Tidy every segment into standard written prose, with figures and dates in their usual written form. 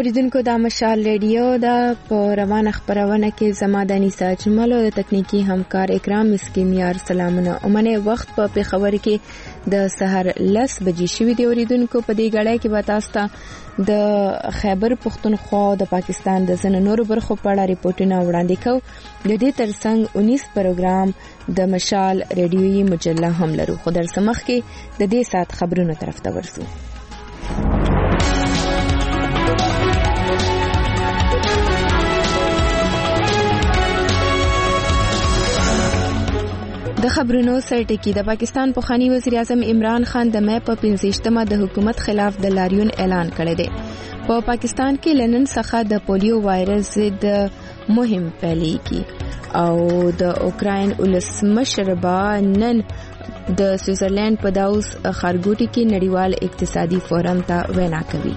اوریدونکو د مشال ریډیو د روانه خبرونه کې زما د انیسا اجمل او د تکنیکی همکار اکرام مسکینیار سلامونه. اومنه وخت په پیښور کې د سحر 10 بجې شوې دی. اوریدونکو په دې غړای کې به تاسو ته د خیبر پختونخوا او د پاکستان د ځینو نورو برخو په اړه ریپورتونه وړاندې کوو. د دې ترڅنګ 19 پروګرام د مشال ریډیوي مجله هم لرو. خو در سمخ کې د دې سات خبرونو طرف ته ورسو. د خبرونو سرټکی د پاکستان پخوانی وزیر اعظم عمران خان د مې په 15مه د حکومت خلاف د لاریون اعلان کړی دی. په پاکستان کې لنن څخه د پولیو وایرس ضد مهم پیلېږي او د اوکراین ولسمشر نن د سویټزرلند په داوس خارګوټي کې نړیوال اقتصادي فورم ته وینا کوي.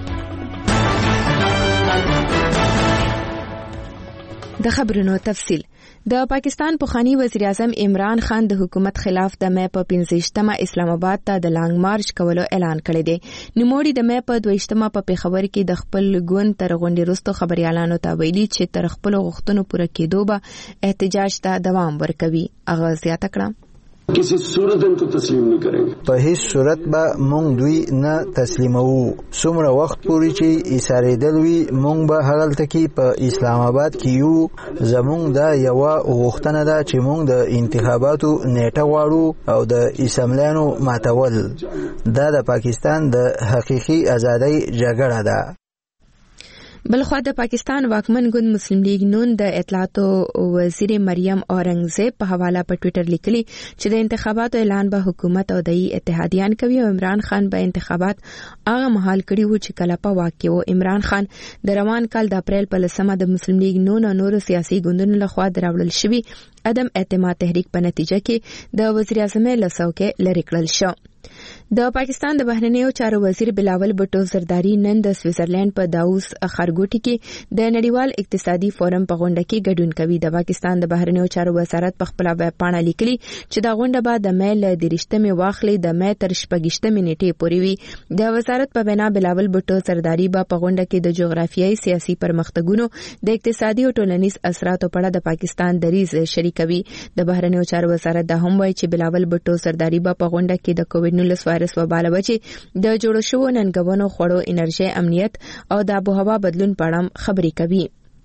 د خبرونو تفصیل. د پاکستان پخوانی وزیر اعظم عمران خان د حکومت خلاف د مې په 15مه اسلام آباد ته د لانګ مارچ کولو اعلان کړی دی. نوموړي د مې په 22مه په پیښور کې د خپل ګوند تر غونډې وروسته خبريالانو ته ویلي چې تر خپل غوښتنو پوره کېدو به احتجاج ته دوام ورکوي. هغه زیاته کړه किसी सूरत इनको तस्लीम नहीं करेंगे. په هیڅ صورت به مونږ دوی نه تسلیموو. څومره وخت پورې چې ایساریدل وي مونږ به هغلته کې په اسلام آباد کې یو. زمونږ دا یو غوښتنه ده چې مونږ د انتخاباتو نیټه غواړو او د اسمبلیانو ماتول. دا د پاکستان د حقيقي ازادۍ جګړه ده. بلخوا د پاکستان واکمن ګوند مسلم لیگ نون د اطلاعاتو وزیر مریم اورنګزیب په حواله په ټوئیټر لیکلي چې د انتخاباتو اعلان به حکومت او د اتحادیان کوي او عمران خان به انتخابات هغه مهال کړي وو چې کله په واقع وو. عمران خان د روان کال د اپریل په 10مه د مسلم لیگ نون او نورو سیاسي ګوندونو لخوا دراوړل شوی عدم اعتماد تحریک په نتیجه کې د وزیر اعظم له څوکۍ لری کړل شو. د پاکستان د بهرنیو چارو وزیر بلاول بټو زرداری نن د سویټزرلند په داوس خارګوټي کې د نړیوال اقتصادي فورم په غونډه کې ګډون کوي. د پاکستان د بهرنیو چارو وزارت په خپل ویب پاڼه لیکلي چې دا غونډه به د مې له 13مې واخلې د مې تر 18مې نیټې پورې وي. د وزارت په بنا بلاول بټو زرداری به په غونډه کې د جغرافیایي سیاسي پرمختګونو د اقتصادي او ټولنیز اثراتو په اړه د پاکستان دریځ شریکوي. د بهرنیو چارو وزارت دا هم وایي چې بلاول بټو زرداری به په غونډه کې د کووډ-19 وایرس وباله وجې د جوړو شوو ننګونو خوړو انرژي امنیت او د آب و هوا بدلون په اړه خبرې کوي.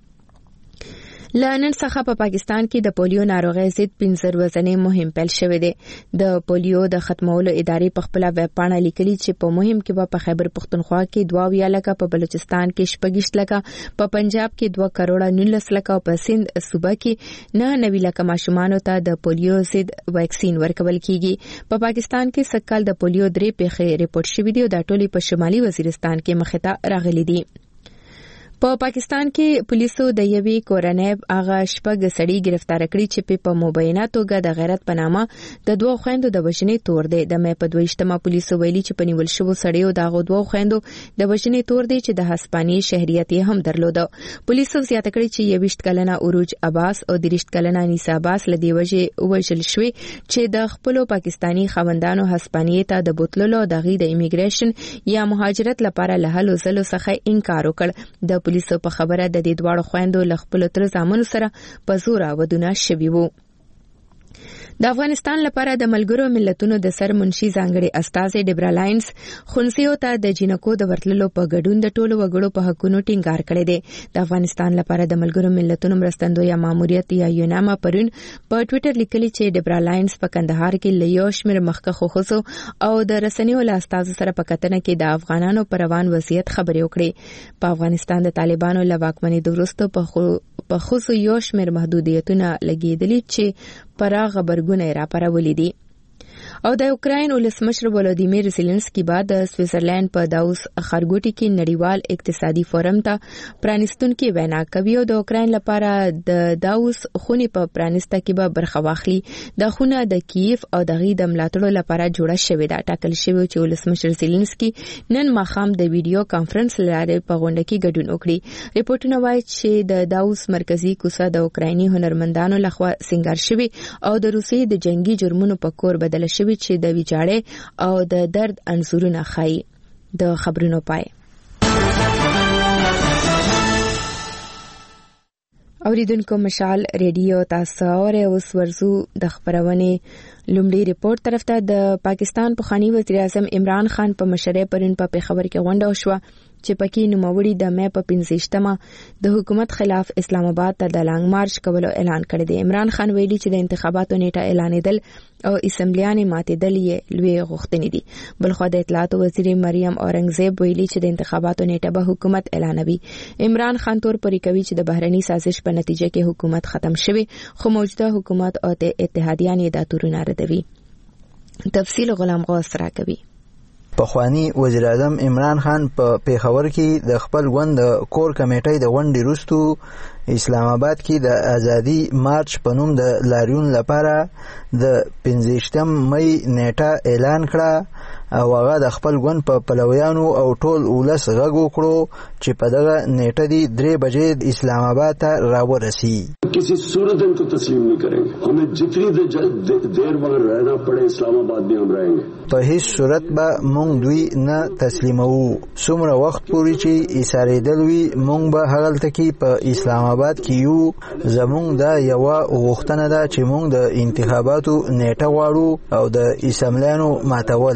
لنن څخه په پاکستان کې د پولیو ناروغي ضد 15 ورځې مهم پیل شوې ده. د پولیو د ختمولو ادارې په خپل ویب پاڼه لیکلي چې په مهم کې په خیبر پختونخوا کې 2 لکه، په بلوچستان کې 6 لکه، په پنجاب کې 2 کروڑ 19 لکه او په سند صوبه کې 9 لکه ماشومان ته د پولیو ضد ویکسین ورکول کیږي. په پاکستان کې سکهال د پولیو 3 پیښې ریپورت شوې دي او د ټولي په شمالي وزیرستان کې مخته راغلي دي. په پاکستان کې پولیسو د یوې کورنۍ هغه شپږ سړي گرفتار کړي چې په مبینه توګه د غیرت په نامه د 2 خويندو د وژنې تور دی. د مې په 22مه پولیسو ویلي چې په نیول شوو سړیو د 2 خويندو د وژنې تور دی چې د هسپانیې شهریت یې هم درلود. پولیسو زیاته کړي چې 21 کلنه اوروج عباس او 30 کلنه انیسا عباس لدی وژل شوی چې د خپل پاکستانی خوندانو هسپانیې ته د بوتللو د غي د ایمیګریشن یا مهاجرت لپاره له هلو زلو څخه انکار وکړ. د پولیسو په خبره د دې دواړو خويندو له خپل تر زامنو سره په زور ودونه شوي وو. د افغانستان لپاره د ملګرو ملتونو د سرمنشي ځانګړي استازي ډیبرا لاینز خونسیو ته د جنکو د ورتللو په ګډون د ټولو وګړو په حقونو ټینګار کړی دی. د افغانستان لپاره د ملګرو ملتونو مرستندوی ماموریت یا یوناما پرون په ټوئیټر لیکلي چې ډیبرا لاینز په کندهار کې له یو شمېر مخکښو ښځو او د رسنیو له استازو سره په کتنه کې د افغانانو پر روان وضعیت خبرې وکړي. په افغانستان د طالبانو له واکمنۍ وروسته په ښځو یو شمېر محدودیتونه لګېدلي چې پراخ خبرګونه راپارولې دي. او د اوکراین ولسمشر ولودیمیر زيلنسکي بعد د سویټزرلند په داوس خارګوټي کې نړیوال اقتصادي فورم ته پرانستونکو وینا کوي او د اوکراین لپاره د داوس خونی په پرانسته کې به برخه واخلي. د خونه د کیف او د غي د ملاتړو لپاره جوړه شوې ده. ټاکل شوی چې ولسمشر زيلنسکي نن ماخام د ویډیو کانفرنس لاره په غونډه کې ګډون وکړي. ریپورتونه وايي چې د داوس مرکزی کوڅه د اوکرایني هنرمندانو لخوا سنگار شوی او د روسیې د جنگي جرمونو په کور بدل شوی چې د ویجاړې او د درد انځورونه ښایي. د خبرونو پای. اوریدونکو مشال ریډیو تاسو اورئ. اوس ورزو د خبرونې لومړی ریپورت طرف ته. د پاکستان پخوانی وزیر اعظم عمران خان په مشرۍ پرون په پیښور کې غونډه وشوه چې پکې نوموړي د مې په 15مه د حکومت خلاف اسلام آباد ته د لانګ مارچ کولو اعلان کړی دی. عمران خان ویلي چې د انتخاباتو نیټه اعلانېدل او اسمبلیانې ماتېدل یې لوی غوښتنې دي. بلخو د اطلاعاتو وزیر مریم اورنګزیب ویلي چې د انتخاباتو نیټه به حکومت اعلانوي. عمران خان تور پرې کوي چې د بهرني سازش په نتیجه کې حکومت ختم شوی، خو موجوده حکومت او اتحادیان دا تورونه ردوي. تفصیل غلام غوث راکوي. پخوانی وزیر اعظم عمران خان په پیښور کې د خپل ګوند د کور کمیټې د غونډې وروسته اسلام آباد کې د ازادي مارچ په نوم د لاریون لپاره د 15 مئی نیټه اعلان کړه او هغه د خپل ګوند په پلویانو او ټول ولس غږ وکړو چې په دغه نیټه دی 3 بجې اسلام آباد ته راورسي. किसी सूरत इनको तस्लीम नहीं करेंगे. हमें जितनी देर वहाँ रहना पड़े इस्लाम आबाद में हम रहेंगे. په هیڅ صورت به مونږ دوی نه تسلیموو. څومره وخت پورې چې ایسارېدل وي مونږ به هغلته کې په اسلام آباد کې یو. زمونږ دا یوه غوښتنه ده چې مونږ د انتخاباتو نیټه غواړو او د اسمبلیانو ماتول.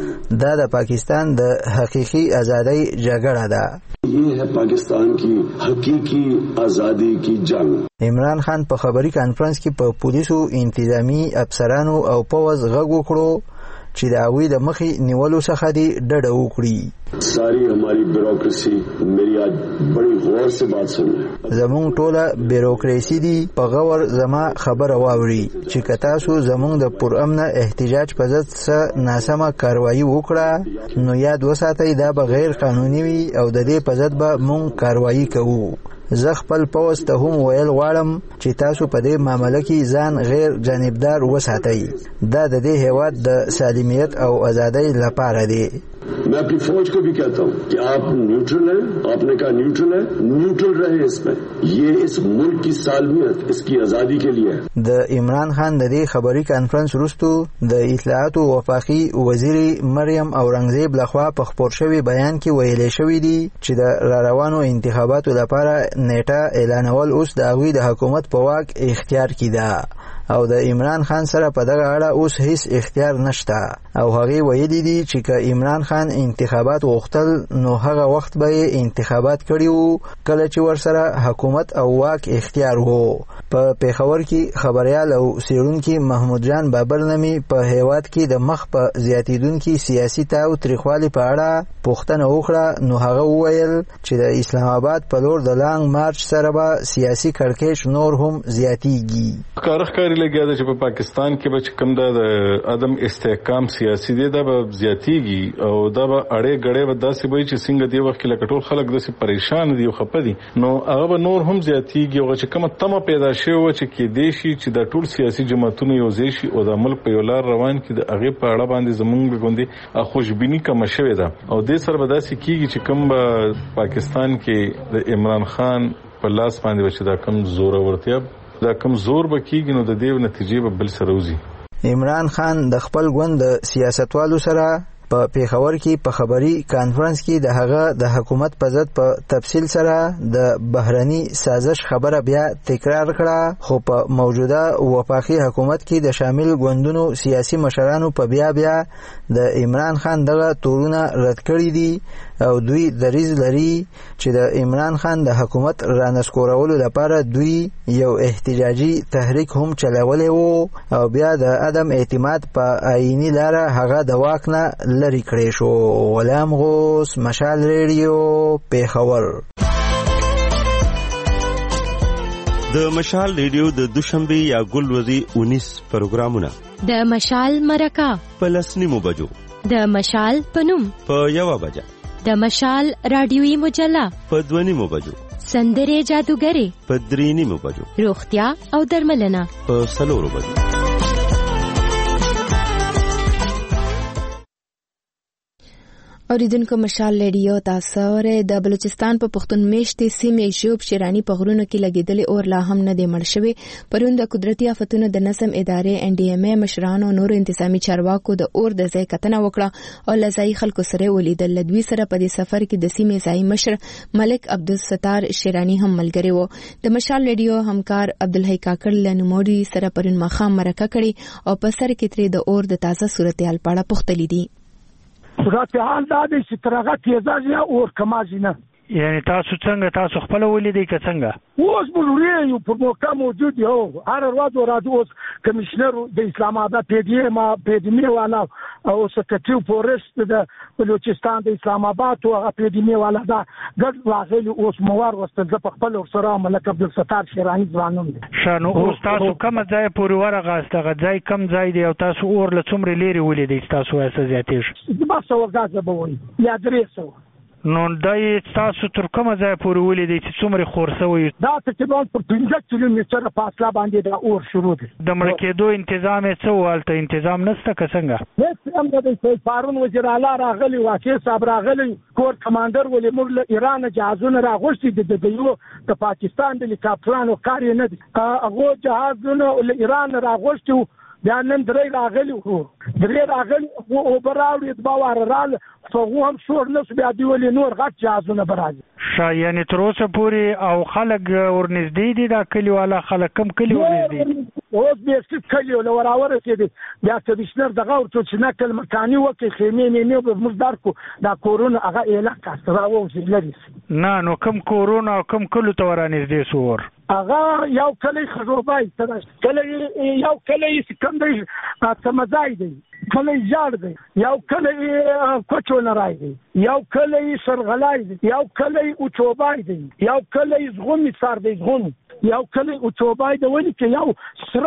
دا د پاکستان د حقیقي ازادۍ جګړه ده. ये है पाकिस्तान की हकीकी आजादी की जंग. عمران خان په خبري کانفرنس کې په پولیسو، انتظامی افسرانو او پوځ غږ وکړو چې د هغوی د مخې نیولو څخه دې ډډه وکړي. ساری हमारी بیوروکریسی मेरी आज बड़ी غور से बात सुन रहे. زمونږ ټوله بیوروکریسی دی په غور زما خبره واوري چې که تاسو زمونږ د پرامنه احتجاج په ضد څه ناسمه کاروایی وکړه نو یاد وساتئ دا به غیر قانوني وي او د دې په ضد به مونږ کاروایی کوو. زه خپل پوځ ته هم ویل غواړم چې تاسو په دې معامله کې ځان غیر جانبدار وساتئ. دا د دې هیواد د سالمیت او ازادۍ لپاره دی. मैं अपनी फौज को भी कहता हूँ कि आप न्यूट्रल हैं. आपने कहा न्यूट्रल है, न्यूट्रल रहे इसमें. ये इस मुल्क की सालमियत, इसकी आजादी के लिए. د عمران خان د دې خبري کانفرنس وروسته د اطلاعاتو وفاقي وزیر مریم اورنګزیب لخوا په خپور شوی بیان کې ویلي شوی دی چې د راروانو انتخاباتو لپاره نیټه اعلانول اوس د هغوی د حکومت په واک اختیار کې ده او د عمران خان سره په دغه اړه اوس هیڅ اختیار نشته. او هغه ویلي دي چې که عمران خان انتخابات غوښتل نو هغه وخت به انتخابات کړي وو کله چې ورسره حکومت او واک اختیار وو. په پیښور کې خبريال او سیرونکي محمود جان بابر نمی په هیواد کې د مخ په زیاتیدونکي سیاسي تاو تریخوالي په اړه پوښتنه وکړه نو هغه وویل چې د اسلام آباد په لور د لانګ مارچ سره به سیاسي کړکېچ نور هم زیاتیږي. کارخکاری لګیا ده چې په پاکستان کې به کوم د عدم استحکام سیاسي دی دا به زیاتیږي او دا به اړې غړې به داسې وي چې څنګه دی وخت کې لکه ټول خلک داسې پریشان دي او خپه دي نو هغه به نور هم زیاتیږي او چې کومه تمه پیدا شي او چې کې دی شي چې د ټول سیاسي جماعتونو یو ځای شي او د ملک په یو لار روان کې د هغه په اړه باندې زمونږ غوندي خوشبینی کم شوې ده او د سر به داسې کیږي چې کوم پاکستان کې د عمران خان په لاس باندې چې دا کم زور ورتیا دا کم زور به کیږي نو د دې نتیجې به بل سره وځي. عمران خان د خپل ګوند د سیاستوالو سره په پیښور کې په خبري کانفرنس کې د هغه د حکومت په ضد په تفصیل سره د بهرني سازش خبره بیا تکرار کړه خو په موجوده وفاقي حکومت کې د شامل ګوندونو سیاسي مشرانو په بیا د عمران خان دغه تورونه رد کړی دي او دوی دریځ لري چې د عمران خان د حکومت رانسکورولو لپاره دوی یو احتجاجي تحریک هم چلولی وو او بیا د عدم اعتماد په آئینی لاره هغه د واک نه لري کړی شو. غلام غوث، مشال ریډیو، پیښور. د مشال ریډیو د دوشنبه یا ګلوري 19 پروګرامونه د مشال مرکه په 10:30 بجو د مشال پنوم په 1 بجه د مشال رادیوي مجله په 2:30 بجو سندره جادوګری په 3:30 بجو روغتیا او درملنه په 4 بجو. اوریدونکو مشال ریډیو تاسو د بلوچستان په پښتون میشتې سیمې ژوب شیرانی په غرونو کې لګیدلې اور لا هم نه دی مړ شوی. پرون د قدرتي آفتونو د نظم ادارې NDMA مشرانو نور انتظامی چارواکو د اور د ځای کتنه وکړه او لزای خلکو سره ولیدل. لدوی سره په دې سفر کې د سیمې ځای مشر ملک عبدالستار شیرانی هم ملګری وو. د مشال ریډیو همکار عبدالحی کاکړ لنموړي سره پرون ماښام مرکه کړي او په سر کې ترې د اور د تازه صورتحال په اړه پوښتلي دي. صورتحال دا دی چې تر هغه تیزه یا اور کمازي نه. یعنی تاسو څنګه تاسو خپل ولیدئ که څنګه؟ اوس موږ یو په موقع موجود یو هر ورځ راځو. اوس کمشنر د اسلام آباد پیډیمي والا او سکرټری فورست د بلوچستان د اسلام آباد او هغه پیډیمي والا دا ګډ راغلي. اوس موار واستل په خپل سره ملک عبدالستار شیرانی ځوانون دي. شانو اوس تاسو کوم ځای پورې ورغاست؟ هغه ځای کم ځای دی او تاسو اور له څومره لري ولیدئ تاسو وایسه زیاتېږي؟ د 200 غازه به وي یا 300. نو دای تاسو تر کومه ځای پورې ولیدئ چې څومره خورسوي؟ دا تقریبا پر 15 کیلومتره فاصله باندې دا اور شروع دي. د مړ کېدو تنظیم یې څه والته تنظیم نشته که څنګه؟ هیڅ هم د فارون وزیر اعلی راغلی، واقع صاحب راغلی، کور کمانډر ولې موږ له ایران جهازونه راغوښتي د یو د پاکستان د هلیکاپټرانو کار یې نه دي. هغه جهازونه له ایران راغوښتي بیا نن درې راغلی او براوړي د باور رال فغو هم شور نس بیا دی ولې نور غټ جهازونه برازي. یعنی تر اوسه پورې او خلک ورنږدې دي دا کلیواله خلک کم کلی ورنږدې اوس به څه کلی له وراوره کې دي. بیا کمشنر دغه ورته چې نقل مکاني وکړي خیمې نه به مزدار کو دا کورونه هغه اعلان کړ راو چې لري نه نو کم کورونه او کم کلو ته ورنږدې سور هغه یو کلی خزوبای کلی یو کلی کم دی تمزای دی کلی جاړ دی یو کلی کوچو نرای دی یو کلی سرغلای دی یو کلی اوچوبای دی یو کلی زغومی سار دی زغومی یو کلی اوچوبای دی ولی که یو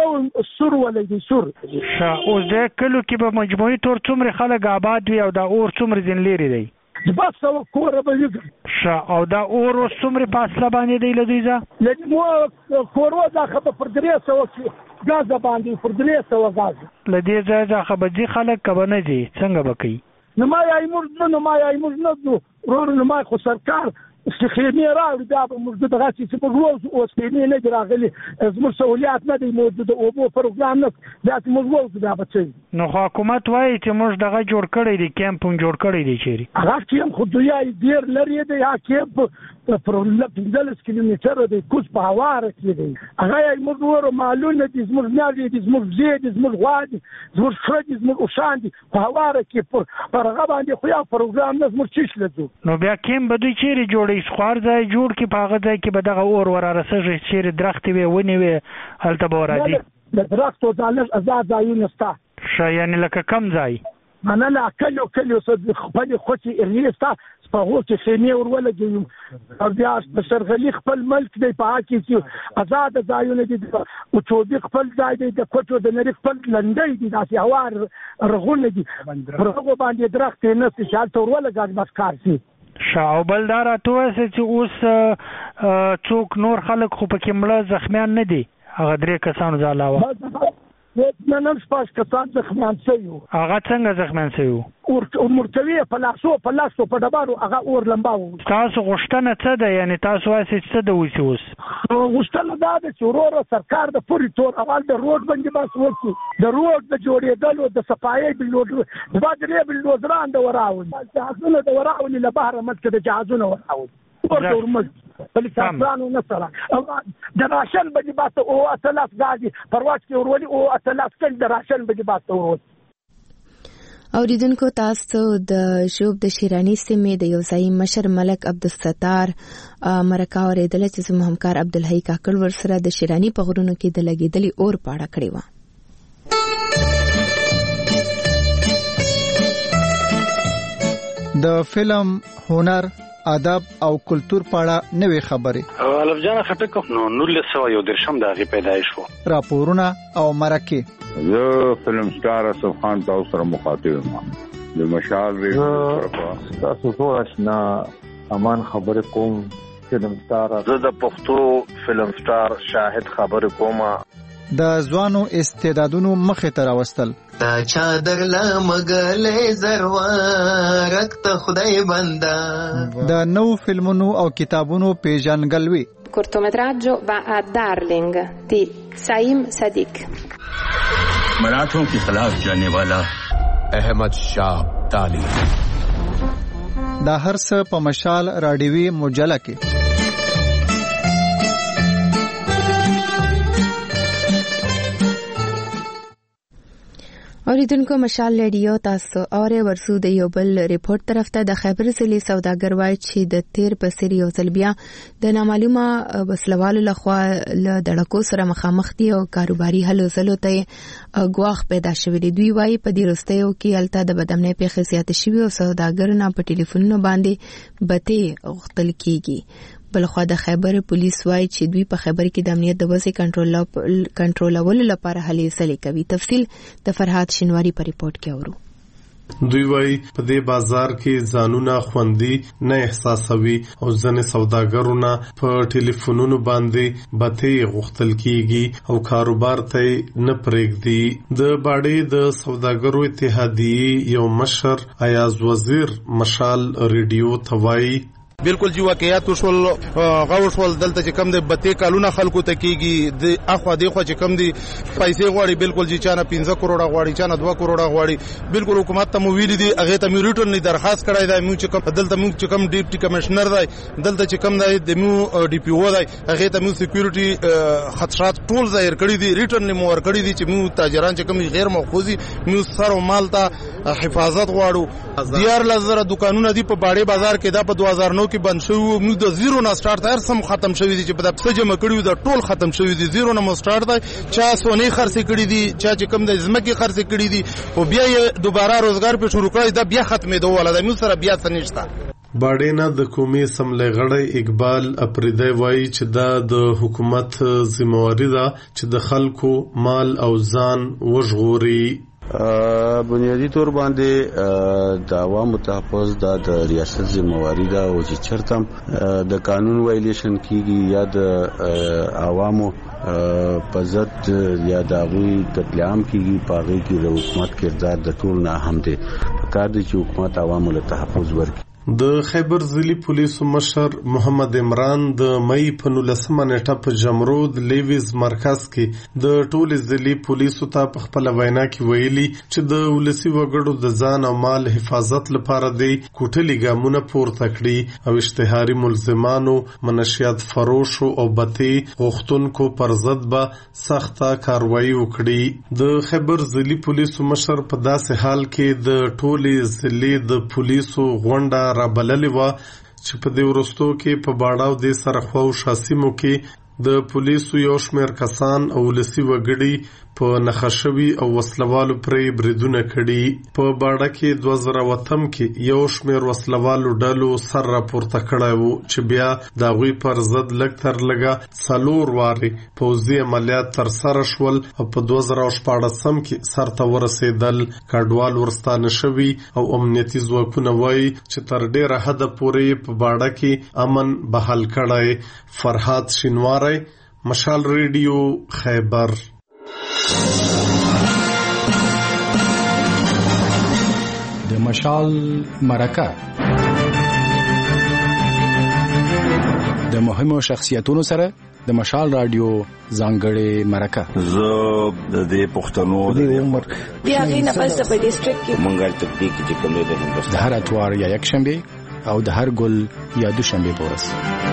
سر ولی دی سر. اوس د کلو کې به مجموعي طور څومره خلک آباد وي او دا اور څومره ځین لري دی؟ بس او کوره به یو او دا اور اوس څومره فاصله باندې دی له دوی ځه؟ لکه مو کورو ځخه په 300 کې غاز باندې پر 300 غاز له دې ځای ځخه به دي خلک کبه نه دي څنګه به کوي؟ نو ما یې موږ ورور نو ما خو سرکار خیمې راوړي دا به موږ دغه چې په روز اوس خیمې نه دي راغلي زموږ سهولیات نه دی موجود د اوبو پروګرام نه دا چې موږ ووځو دا به څه نو خو حکومت وایي چې موږ دغه جوړ کړی دی کیمپ جوړ کړی دی چیرې هغه کیمپ خو دوی ډېر لرې دی هغه کیمپ پر 15 کیلومتره دی کوز په هواره کې دی هغه یې موږ ورو معلومه دي زموږ نه دي زموږ زی دي زموږ غوا دي زموږ خره دي زموږ اوښان دي په هواره کې پر هغه باندې خو یو پروګرام نه زموږ چیش لځو نو بیا کیمپ به دوی چیرې جوړوي خوار ځای جوړ کړي په هغه ځای کې به دغه اور ورارسېږي چیرې درختې وي ونې وي هلته به ورځي د درختو ځای آزاد ځایونه شته یعنې لکه کم ځای منه لا کلیو خپل خوشي ارنيستا سپاغو چې خیمه ورولګي او بیا د سرغلی خپل ملک دی په حق کې آزاد ځایونه دي او چوبې خپل ځای دی د کوټو د نری خپل لنډي دي داسې هوار رغونه دي هغه باندې درخت نه چې ورولګي بس کار شي شاو بلدار اتوسه چې اوس څوک نور خلک خو پکې مړه زخمیان نه دي هغه درې کسانو ځا علاوه نن شپږ کسان زخمیان شوي هغه څنګه زخمیان شوي او مرتوی په لاسو په ډبارو هغه اور لمباو تاسو غوښتنه څه ده یعنی تاسو واسه څه د وسی اوس غوښتنه دا ده چې ورور سرکار د پوری تور اول د روډ باندې بس وکړي د روډ د جوړېدلو د صفایي بلوډ د باندې بلوډران د وراول جهازونه د وراول له بهر مت د جهازونه وراول ورته فلسفانو نصرا د راشن باندې باسه او اتلاف غازي پرواز کې ورولي او اتلاف کل د راشن باندې باسه ورول اوریدونکو تاسو د شوب د شیرانی سیمې د یوځای مشر ملک عبدالستار مرکه اوریدل چې زموږ همکار عبدالحی کاکړ ورسره د شیرانی په غرونو کې د لګیدلی اور پاړه کړی و د فلم هنر ادب او کلچر پاړه نوې خبره الف جان خټک نو 1913 د غي پیدایش وو راپورونه او مرکه زه فلم سٹار اسف خان تاسو سره مخاطب یم د مشال ریډیو تاسو ټول آشنا امان خبره کوم فلم سٹار زه د پښتو فلم سٹار شاهد خبره کوم د ځوانو استعدادونو مخې ته راوستل. دا چادر لمګلې زروارک ته خدای بندا. د نو فلمونو او کتابونو پیژنګلوي. cortometraggio va a Darling di Saim Sadiq. मराठों के खिलाफ जाने वाला अहमद शाह ताली. دا هر څه په مشال رادیوي مجله کې. اوریدونکو مشال رادیو تاسو اوري ورسو د یو بل ریپورت طرف ته د خیبر ضلع سوداګر وای چې د تیر په سری او ځلبیا د نامعلومه وسلوالو لخوا له دړکو سره مخامخ دي او کاروباري هلو ځلو ته غواخ پیدا شوی دی. دوی وای په دې رستیو کې الته د بدامنۍ پیښې زیات شوی او سوداګر نه په ټلیفونونو باندې بته غختل کیږي. بلخوا د خیبر پولیس وای چې دوی په خیبر کې د امنیت د وضع کنټرولولو لپاره هلې ځلې کوي. تفصیل د فرهاد شینواری په ریپورت کې اورو. دوی وای په دې بازار کې ځانونه خوندي نه احساسوي او ځنې سوداګرونه په ټلیفونونو باندې بته غختل کیږي او کاروبار ته نه پرېږدي. د باډې د سوداګرو اتحادیې یو مشر ایاز وزیر مشال ریډیو توای بالکل جی واقعیت وشول غوښ ول دلته چې کم د بته کالونه خلکو ته کیږي د اخوا د خو چې کم دي پیسې غواړي بالکل جی چانه 15 کروڑه غواړي چانه 2 کروڑه غواړي. بالکل حکومت ته مو ویل دي هغه ته مو ریټرن نه درخواست کړای دی. مو چې کم دلته مو چې کم ډیپټي کمشنر دی دلته چې کم دی د مو ډي پی او دی هغه ته مو سکیورټي خطرات ټول ظاهر کړی دي. ریټرن نه مو ور کړی دي چې مو تاجران چې کم غیر مأخوذي مو سر او مال ته حفاظت غواړو. دیار لزر دکانونه دي په باډې بازار کې دا په 2009 کې بند شو. موږ د زیرو نه سٹارټ تر سم ختم شوی دي چې په دغه جمع کړیو د ټول ختم شوی دي. زیرو نه مو سٹارټ دی چا سونی خرڅ کړی دي چا چې کم د زمکه خرڅ کړی دي او بیا یې دوباره روزګار په شروع کړی دا بیا ختمې دوه ولا د موږ سره بیا څه نشته. باډینا د قومي اسمبلی غړی اقبال اپریدی وایي چې دا د حکومت ذمہواری ده چې د خلکو مال او ځان وژغوري. بنیادی طور باندې د عوامو تحفظ د ریاست ذمہواری ده او چې چرته د قانون وایلیشن کیږي یا د عوامو په ضد یا د غوی قتل عام کیږي پاغي کې د حکومت کردار د ټول نه اهم دی. کار دی چې حکومت عوامو له تحفظ ورکړي. د خیبر ضلعي پولیسو مشر محمد عمران د مئی په 19 نیټه په جمرود لیویز مرکز کې د ټول ضلعي پولیسو ته په خپل وینا کې ویلي چې د ولسی وګړو د ځان او مال حفاظت لپاره د کوټلي ګامونه پورته کړي او اشتهاري ملزمانو منشیات فروش او بتی غوښتونکو پر ضد به سخته کاروایی وکړي. د خیبر ضلعي پولیسو مشر په داسې حال کې د ټول ضلعي د پولیسو غونډه را بللې و چې په دې ورستو کې په باډاو د سرخوا او شاسمو کې د پولیسو یو شمېر کسان او ولسی وګړي په نخښوي او وسلوالو پرې بریدونه کړي. په باډه کې 2008 کې یو شمېر وسلوالو ډلو سر راپورته کړی وو چې بیا د هغوی پر ضد لږ تر لږه 4 وارې پوځي عملیات ترسره شول او په 2014 کې سرته ورسېدل. کډوال ورستانه شوي او امنیتي ځواکونه وایي چې تر ډېره حده پورې په باډه کې امن بحال کړی. فرهاد شینواری، مشال ریډیو، خیبر. د مشال مرکه د مهمو شخصیتونو سره د مشال رادیو ځانګړې مرکه. زه د پښتنو د عمر بیا غینه پس په ډیسټریکټ کې منګل تطبیق چې کوم د هندوستان د هر اتوار یا یک شنبه او د هر ګل یا دوشنبه پورس.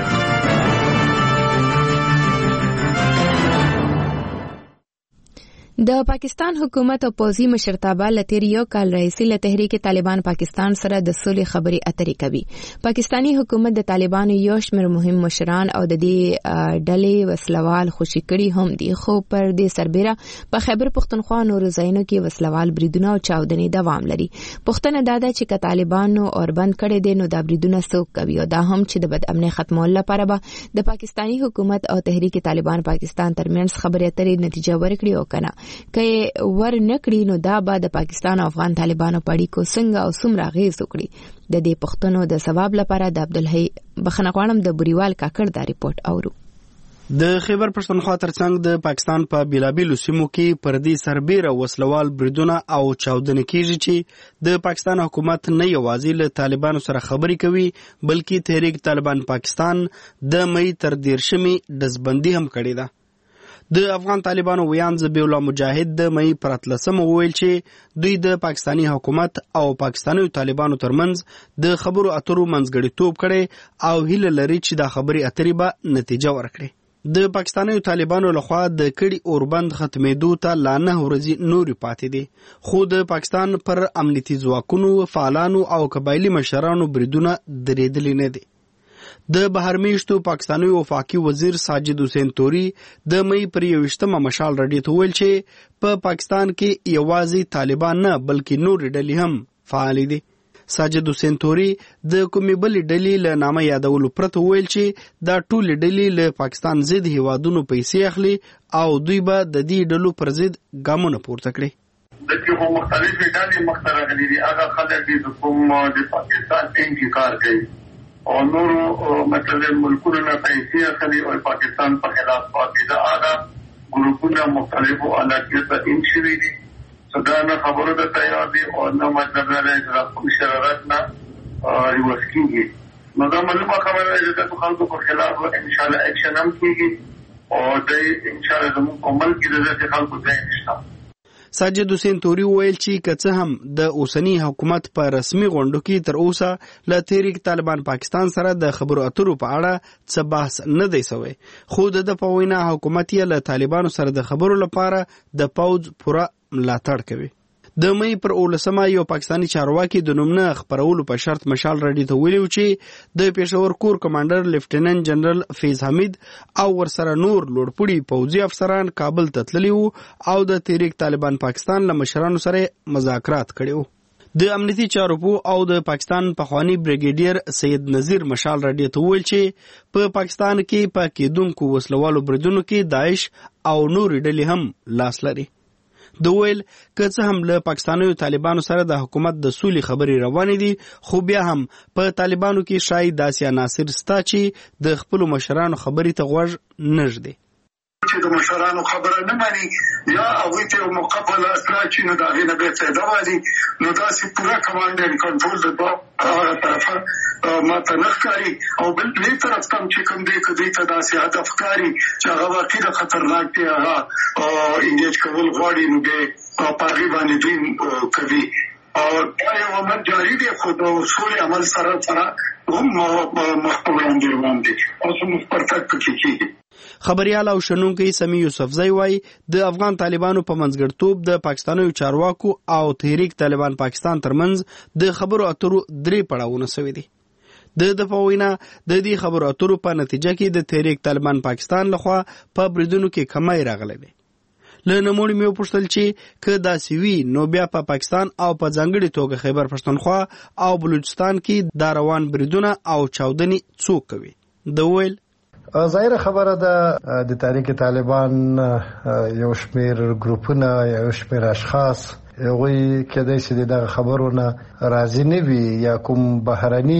د پاکستان حکومت او پوځي مشرتابه لتیر یو کال راهیسې له تحریک طالبان پاکستان سره د سولې خبرې اترې کوي. پاکستانی حکومت د طالبانو یو شمېر مهم مشران او د دې ډلې وسلوال خوشي کړي هم دي، خو پر دې سربېره په خیبر پښتونخوا نورو ځایونو کې وسلوال بریدونه او چاودنې دوام لري. پوښتنه دا ده چې که طالبانو اوربند کړي دي نو دا بریدونه څوک کوي او دا هم چې د بدامنۍ ختمولو لپاره به د پاکستانی حکومت او تحریک طالبان پاکستان ترمنځ خبرې اترې نتیجه ورکړي او کنه که ور نکړي نو دا به د پاکستان او افغان طالبانو په اړیکو څنګه او څومره اغېز وکړي. د دې پوښتنو د ځواب لپاره د عبدالحی بخښنه غواړم د بوریوال کاکړ دا ریپورت اورو. د خیبر پښتونخوا ترڅنګ د پاکستان په بیلابیلو سیمو کې پردي سربیره وسلوال بریدونه او چاودنې کیږي چې د پاکستان حکومت نه یوازې له طالبانو سره خبرې کوي بلکې تحریک طالبان پاکستان د مې تر 13 دزبندي هم کړې ده د افغان طالبانو ویان ذبیح الله مجاهد د مې پر 13 وویل چې دوی د پاکستانی حکومت او پاکستانی طالبانو ترمنځ د خبرو اترو منځګړیتوب کړي او هیله لري چې دا خبرې اترې به نتیجه ورکړي د پاکستانی طالبانو لخوا د کړي اوربند ختمېدو ته لا 9 ورځې نورې پاتې دي خو د پاکستان پر امنیتي ځواکونو فعالانو او قبایلي مشرانو بریدونه درېدلي نه دي د بهرمیشتو پاکستانی وفاقي وزیر ساجد حسین توري د مې پر 21 مشال رډیو ته ویل چې په پاکستان کې یوازې طالبان نه بلکې نور ډلې هم فعال دي ساجد حسین توري د کومې بلې ډلې له نامه یادولو پرته ویل چې دا ټولې ډلې له پاکستان ضد هیوادونو پیسې اخلي او دوی به د دې ډلو پر ضد ګامونه پورته کړي د کوم مختلفې ډلې مختلفې دي هغه خلک دي چې کوم د پاکستان انکار کوي او نور مثلا ملکونو نه پیسې اخلي او پاکستان په خلاف پاتې ده هغه ګروپونه مختلفو علاقو ته انشري دي صدانه خبره ده تیار دي او نو مطلب نه د کوم شرارت نه ریورس کیږي نو دا معلومه خبره ده چې خلکو په خلاف ان شاء الله اکشن هم کیږي او د ان شاء الله زموږ عمل کې د خلکو ځای نشته ساجد حسین توري ویل چې کڅه هم د اوسنی حکومت په رسمي غونډو کې تر اوسه له تحریک طالبان پاکستان سره د خبرو اترو په اړه څه بحث نه دی شوی خو د پوینا حکومت یې له طالبانو سره د خبرو لپاره د پوز پوره ملاتړ کوي د مې پر 19 یو پاکستانی چارواکي د نوم نه خبرولو په شرط مشال رډی ته ویلو چې د پېښور کور کمانډر لیفټیننټ جنرال فیض حمید او ورسره نور لوړپوړي پوځي افسران کابل ته تللي وو او د تحریک طالبان پاکستان له مشرانو سره مذاکرات کړي وو د امنیتي چارو او د پاکستان پخوانی بریګیډیر سید نذیر مشال رډی ته ویل چې په پاکستان کې په کېدونکو وسلوالو بریدونو کې داعش او نور ډلې هم لاس لري د ویل که څه هم له پاکستاني طالبانو سره د حکومت د سولې خبرې روانې دي خو بیا هم په طالبانو کې شاید داسې عناصر ستا چې د خپلو مشرانو خبرې ته غوږ نه ږدي چې د مشرانو خبره نه مانی یا هغوی ته مقابله اصلاح چې نه د هغې نه بیا فایده والي نو داسې پوره کمانډ اینډ کنټرول د هغه طرفه ما ته نه ښکاري او بلې طرف ته هم چې کوم دی که دوی ته داسې هدف ښکاري چې هغه واقعي د خطرناک دی هغه انګیج کول غواړي نو بیا په هغې باندې دوی کوي او دا یو عمل جاري دی خو د سولې عمل سره هم مخ په وړاندې روان دی او زموږ پرتګ پکې کېږي خبريال او شنونکي سمي یوسفزئی وای د افغان طالبانو په منځګړتوب د پاکستاني چارواکو او تحریک طالبان پاکستان ترمنځ د خبرو اترو 3 پړاوونه شوي دي د پوینا د دې خبرو اترو په نتیجه کې د تحریک طالبان پاکستان لخوا په بریدونو کې کمای راغلی دی له نموړي مې پوښتل چې که دا سوي نو بیا په پاکستان او په ځانګړي توګه خیبر پښتونخوا او بلوچستان کې دا روان بریدونه او چاودنې څوک کوي د ویل ظاهره خبره ده د تحریک طالبان یو شمیر ګروپونه یو شمیر اشخاص هغوی کېدای شي دغه خبرونه راضي نه وي یا کوم بهرني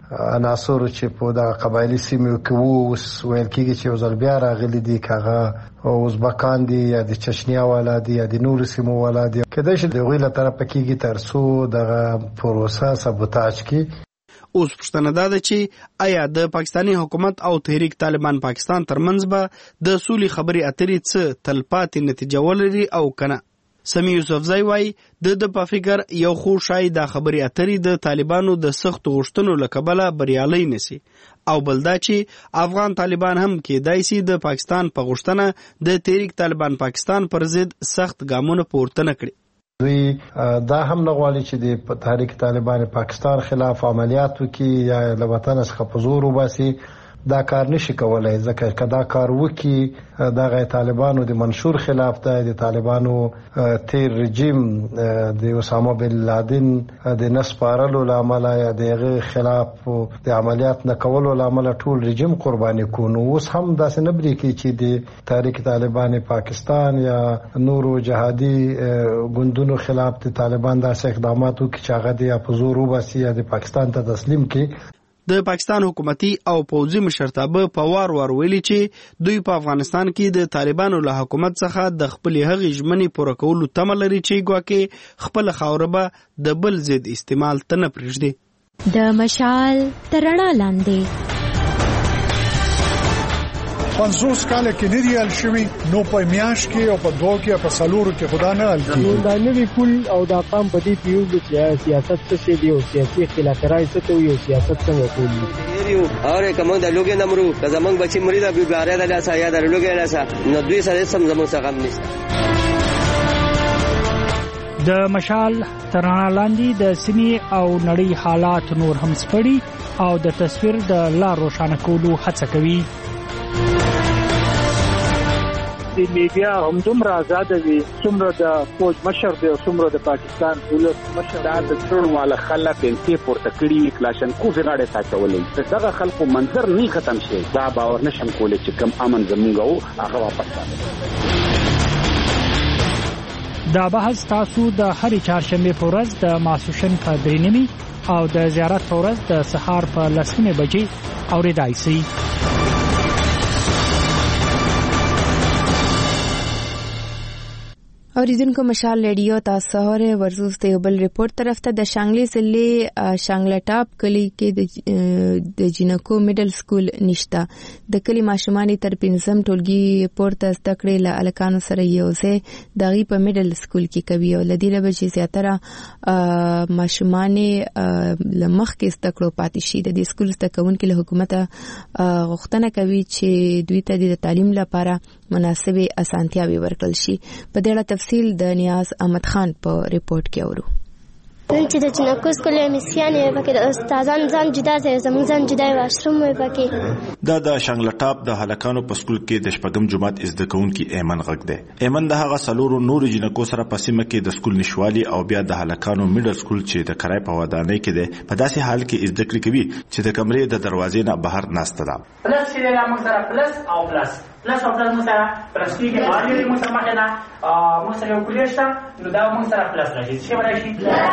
عناصر چې په دغه قبایلي سیمو کې وو اوس ویل کېږي چې یو ځل بیا راغلي دي که هغه ازبکان دي یا د چچنیا والا دي یا د نورو سیمو والا دي کېدای شي د هغوی له طرفه کېږي تر څو دغه پروسه سبوتاج کړي اوس پوښتنه دا ده چې آیا د پاکستاني حکومت او تحریک طالبان پاکستان ترمنځ به د سولې خبرې اترې څه تلپاتې نتیجه ولري او کنه سمي یوسفزئی وای د په فکر یو خو شاید د خبرې اترې د طالبانو د سخت غوښتنو لکبله بریالي نسی او بلدا چې افغان طالبان هم کېدای شي د پاکستان په غوښتنه د تحریک طالبان پاکستان پر ضد سخت ګامونه پورته نه کړي دوی دا هم نه غواړي چې د تحریک طالبان پاکستان خلاف عملیات وکړي یا له وطن څخه په زور وباسي دا کار نشي کولای ځکه که دا کار وکړي دغه طالبانو د منشور خلاف دی د طالبانو تیر رژیم د اسامه بن لادن د نسپارلو له امله یا د هغې خلاف د عملیات نه کولو له امله ټول رژیم قرباني کړو نو اوس هم داسې نه برېږي چې د تحریک طالبان پاکستان یا نورو جهادي ګوندونو خلاف د طالبان داسې اقدامات وکړي چې هغه د یا په زور وباسي یا د پاکستان ته تسلیم کړي د پاکستان حکومتي او پوځي مشرتابه په وار ویلي چې دوی په افغانستان کې د طالبانو له حکومت څخه د خپلې هغې ژمنې پوره کولو تمه لري چې ګواکې خپله خاوره به د بل ضد استعمال ته نه پرېږدي. د مشال تر رڼا لاندې 50 کال کې نه دی حل شوی، نو په میاش کې او په دوه کې په سالورو کې خدا نه حل کیږي. دا نوی پول او دا قام په دې پیو چې سیاست څه دی او سیاسي اختلافات څه ته یو سیاست څنګه کوي اور کوم د لوګي نمرو که زمنګ بچی مریدا بیګاره د لاسه یا د لوګي لاسه نو دوی سره سم زموږ څخه غم نشته. د مشال تر رڼا لاندې د سیمې او نړۍ حالات نور هم سپړي او د تصویر د لار روښانه کولو هڅه کوي. د میډیا هم دومره آزاد وي څومره د فوج مشر دی او څومره د پاکستان دولت مشر. دا د ټول والا خلک انتي پورته کړي کلاشن کوف غاړه ساتولې دغه خلکو منظر نه ختم شي. دا باور نشم کولای چې کم امن زمونږ او هغه واپس راځي. دا بحث تاسو د هرې چهارشنبه په ورځ د ماسوشن په 3 او د زیارت په ورځ د سهار په 10 بجې اورېدای شئ. اوریدونکو مشال ریډیو تاسو هره ورزوس ته بل ریپورت طرف ته د شانګلې ضلع شانګلا ټاپ کلی کې د جینکو میډل سکول نشته. د کلی ماشومان تر 15 ټولګي پورته زده کړې له الکانو سره یو ځای د غي په میډل سکول کې کوي او لدی له بچي زیاتره ماشومان لمخ کې زده کړو پاتې شي. د دې سکول زده کوونکو له حکومت غوښتنه کوي چې دوی ته د تعلیم لپاره مناسبه اسانتیاوي ورکړل شي. په دې اړه تفصیل د نیاز احمد خان په ریپورت کې اورو. نن چې د جنکو سکول میسیان یې پکې د استادان ځان جدا ځای زموږ ځان جدا واشروم یې پکې. دا د شانګلا ټاپ د هلکانو په سکول کې د شپږم جماعت زده کوونکي ایمن غږ دی. ایمن د هغه سلورو نور جنکو سره په سیمه کې د سکول نشوالي او بیا د هلکانو میډل سکول چې د کرای په ودانۍ کې دی په داسې حال کې زده کړې کوي چې د کمرې د دروازې نه بهر ناسته ده. پلس چې موږ سره پلس او پلس او پلس موږ سره پلس کې باندې موږ سره مخه نه موږ سره کولیشته نو دا موږ سره پلس راشي چې ورشي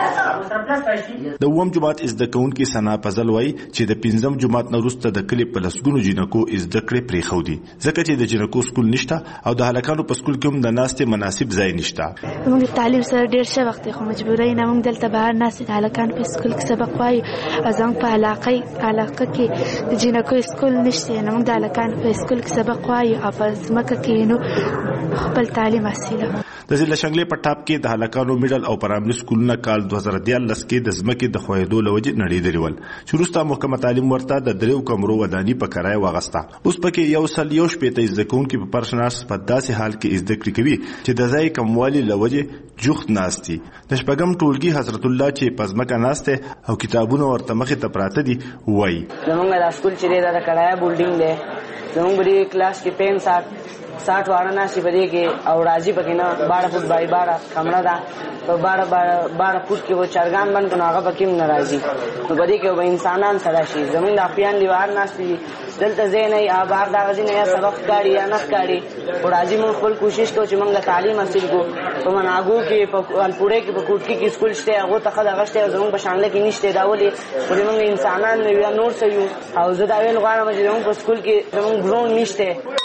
د ووم جماعت زده کوونکي سنا فضل وای چې د 15م جماعت نه وروسته د کلی په لسګونو جنکو زده کړې پرې خو دي ځکه چې د جنکو سکول نشته او د هلکانو په سکول کې هم د ناستې مناسب ځای نشته. موږ تعلیم سره ډېر ښه وخت خو مجبورای نه موږ دلته بهر ناست هلکان په سکول کې سبق وایي ازم په علاقه کې د جنکو سکول نشته نه موږ د هلکان په سکول کې سبق وایي او په ځمکه کې نو خپل تعلیم حاصله. د ضلع شانګلې په ټاپ کې د هلکانو میډل او پرایمري سکولونه کال 2013 کې د ځمکې د خوېدو لوجې نړیدلې ول چې وروسته محکمه تعلیم ورته د دریو کمرو وداني په کرای واغسته. اوس پکې یو سل یو شپېته زده کوونکي په پرشناس په داسې حال کې زده کړې کوي چې د ځای کموالي لوجې جوخت ناستي. د شپږم ټولګي حضرت الله چې په ځمکه ناسته او کتابونه ورته مخې ته پراته دي وایي زموږ د سکول چې د کړای بولډینګ دی زموږ بری کلاس کې 60 واره ناشي پدې کې او راځي پکې نه 12 فوټ بای 12 کمره ده په 12 فوټ کې و چرګان باندې نه هغه پکې نه راځي نو پدې کې به انسانان سره شي زمونږ د اپیان دیوار ناشي دلته زین ای آبار دا غزي نه سبق کاری یا نه کاری او راځي موږ خپل کوشش کوو چې موږ تعلیم حاصل کو په مناګو کې په الپورې کې په کوټ کې سکول شته هغه ته خدای غشته زمونږ په شانله کې نشته دا ولي موږ انسانان نه یو نور څه یو او زه دا ویل غواړم چې موږ په سکول کې زمونږ ګرون نشته.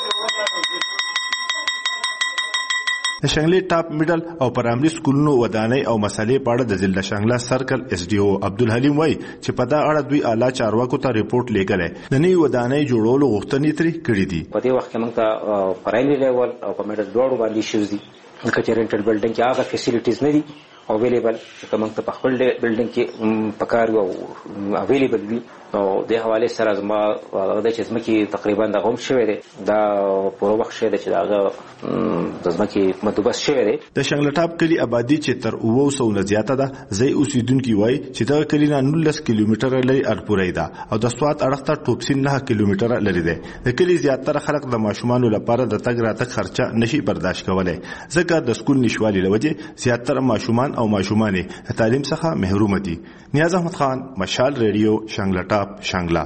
د شانګلې ټاپ میډل او پرایمري سکولونو ودانۍ او مسالې په اړه د ضلع شانګلا سرکل اس ډي او عبدالحلیم وای چې په دا اړه دوی اعلی چارواکو ته ریپورت لیږلی د نوې ودانۍ جوړولو غوښتنې ترې کړې دي. په دې وخت کې موږ ته پرایمري لیول او په میډل دواړو باندې ایشوز دي لکه چې رینټډ بلډینګ کې هغه فیسیلیټیز نه دي اویلیبل چې موږ ته په خپل بلډینګ کې پکار او اویلیبل وي او د حواله سره زما د چې زمکي تقریبا د غوم شوی دی دا پوره وخت شوی دی چې دا د زمکي مدوبس شوی دی. د شانګلا ټاپ کلی آبادی چې تر 900 نه زیاته ده ځای اوسیدونکو وای چې دا کلی نه 19 کیلومتره لري ارپورې ده او د سوات اړخته ټوپسین 9 کیلومتره لري ده. د کلی زیاتره خلک د ماشومانو لپاره د تګ راتګ خرچه نشي برداشت کولای ځکه د سکول نشوالي لوجه زیاتره ماشومان او ماشومانې تعلیم څخه محروم دي. نیاز احمد خان مشال ریډیو شانګلا ټاپ شانګلا.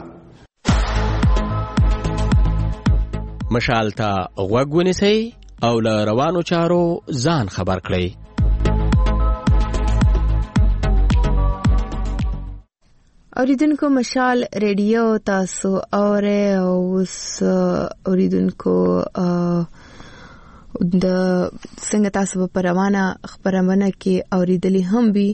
مشال ته غوږ ونیسئ او له روانو چارو ځان خبر کړئ. اوریدونکو مشال ریډیو تاسو اوره اوس اوریدونکو د څنګه تاسو په روانه خبرونه کې اوریدلی هم وی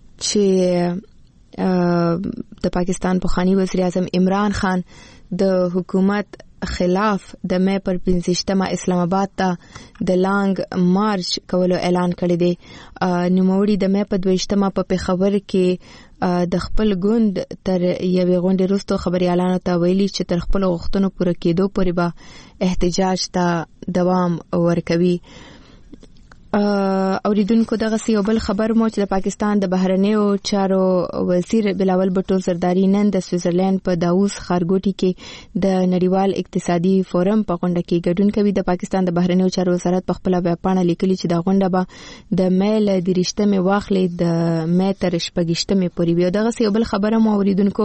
چې د پاکستان پخوانی وزیر اعظم عمران خان د حکومت خلاف د مې پر 15 اسلام آباد ته د لانګ مارچ کولو اعلان کړی دی. نوموړي د مې په 22 په پیښور کې د خپل ګوند تر یوې غونډې وروسته خبريالانو ته ویلي چې تر خپل غوښتنو پوره کېدو پورې به احتجاج ته دوام ورکوي. اوریدونکو دغه یو بل خبر مو چې د پاکستان د بهرنیو چارو وزیر بلاول بټو زرداری نن د سویټزرلند په داووس ښارګوټي کې د نړیوال اقتصادي فورم په غونډه کې ګډون کوي. د پاکستان د بهرنیو چارو وزارت په خپل ویبپاڼه لیکلي چې د غونډه به د میل د 23 واخلې د مې تر 28 پورې وي. دغه یو بل خبره مو اوریدونکو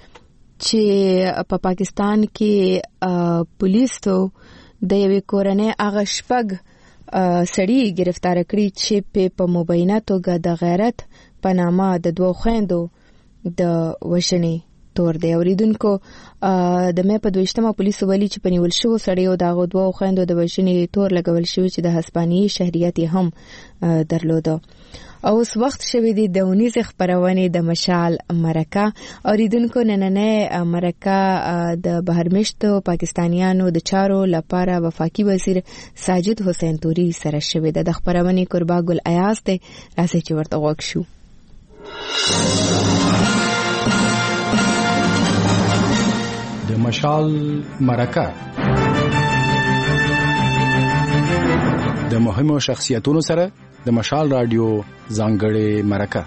چې په پاکستان کې پولیسو د یوې کورنۍ هغه شپږ سړي گرفتار کړی چې په مبینه توګه د غیرت په نامه د دوه خويندو د وژنې تور دی. اوریدونکو د مې په 22 پولیسو ویلي چې په نیول شو سړیو د دوه خويندو د وژنې تور لګول شوی چې د هسپانیي شهریت هم درلوده. اوس وخت شوی دی د 19 خبرونه د مشال مرکه. اوریدونکو نننې مرکه د بهرمشتو پاکستانیانو د چارو لپاره وفاقي وزیر ساجد حسین توري سره شوی د خبرونه قربا ګل ایاز ته راځي چې ورته وښ شو. د مشال مرکه د مهمو شخصیتونو سره د مشال رادیو ځانګړې مرکه.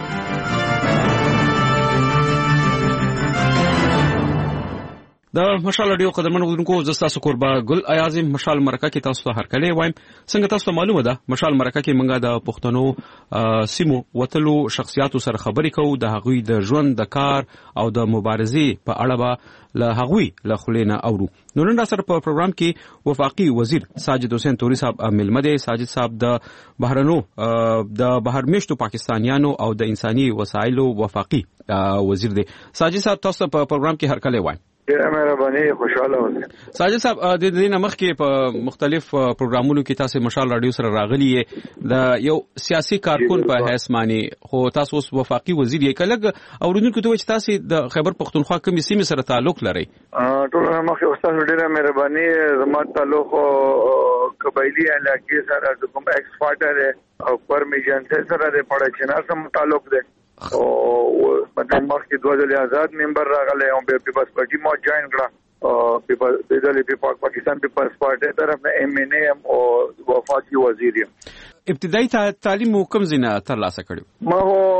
د مشال رادیو قدرمن غوډونکو زستاسو قربا ګل ایازم مشال مرکه کې تاسو ته هر کله وایم څنګه تاسو معلومه ده مشال مرکه کې منګه د پښتنو سیمو وتلو شخصیاتو سره خبرې کوو د هغوی د ژوند د کار او د مبارزې په اړه به له هغوی له خلینا اورو. نو نن سره په پروګرام کې وفاقي وزیر ساجد حسین توري صاحب ملمده. ساجد صاحب د بهرنو د بهرمشتو پاکستانیانو او د انساني وسایلو وفاقي وزیر دی. ساجد صاحب تاسو په پروګرام کې هر کله وایم. مهرباني خوشاله اوسئ. ساجد صاحب د دې نمخ کې په مختلف پروګرامونو کې تاسو مشال رادیو سره راغلي یې د یو سیاسي کارکون په حیث معنی خو تاسو اوس وفاقي وزیر یې کله اوریدونکو ته چې تاسو د خیبر پختونخوا کومې سیمې سره تعلق لري؟ ټول مخه استاد ډیره مهرباني. زما تعلق قبایلی علاقې سره کوم ایکسپورټر او پرمیشن سره د پړه چنار سره تعلق دی او مطلب مخ کې 2000 آزاد ممبر راغله او پیپلز پارټي مو جوائن کړه پیپلز پاکستان پیپلز پارټي طرف نه ایم ان ایم او وفاقي وزیر. ابتدایي تعلیم کوم زینه ترلاسه کړو؟ ما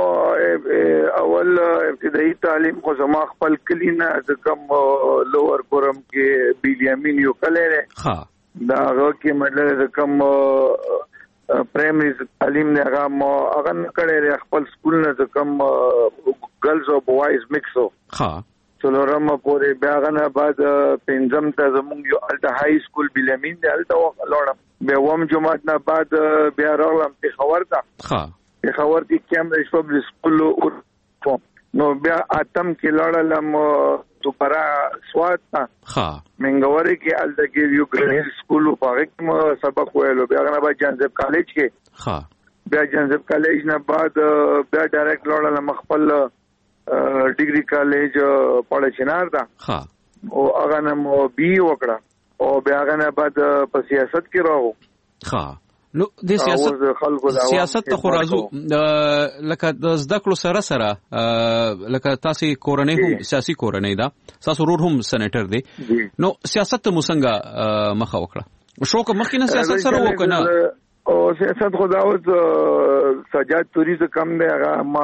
هو اول ابتدایي تعلیم خو زما خپل کلینا د کم لوور کورم کې بیلیامین یو کله ها دا هغه کې مطلب د کم پرایمری تعلیم نه هغه کړه خپل سکول نه کم ګرلز او بوایز میکسو ها څلورم پورې بیا غنه بعد پنځم ته زموږ یو الټا های سکول بیلیامین دی الټا لوړم بیا وم جمعات نه بعد بیا راغلم پیښور ته ها پیښور کې کیمبرج پبلک سکول نو بیا اتم کې لاړم دوپرا سوات ته ها منګوري کې الټا کې یو ګریډ سکول په هغه کې سبق ویلو بیا غنه بعد جنزب کالج کې ها بیا جنزب کالج نه بعد بیا ډایرکټ لاړم خپل ډیګري کالج پړه چنار دا ها او هغه نو بي وکړه او بیا هغه نه بعد په سیاست کې راو ها نو د سیاست ته خو راځو لکه د زده کړو سره سره لکه تاسو کورنۍ هم سیاسي کورنۍ دا تاسو ورور هم سېنیټر دی نو سیاست ته موږ مخه وکړه شو کوم مخینه سیاست سره وکنه او سیاست خو دا اوس سجاد توریزم کم دی هغه ما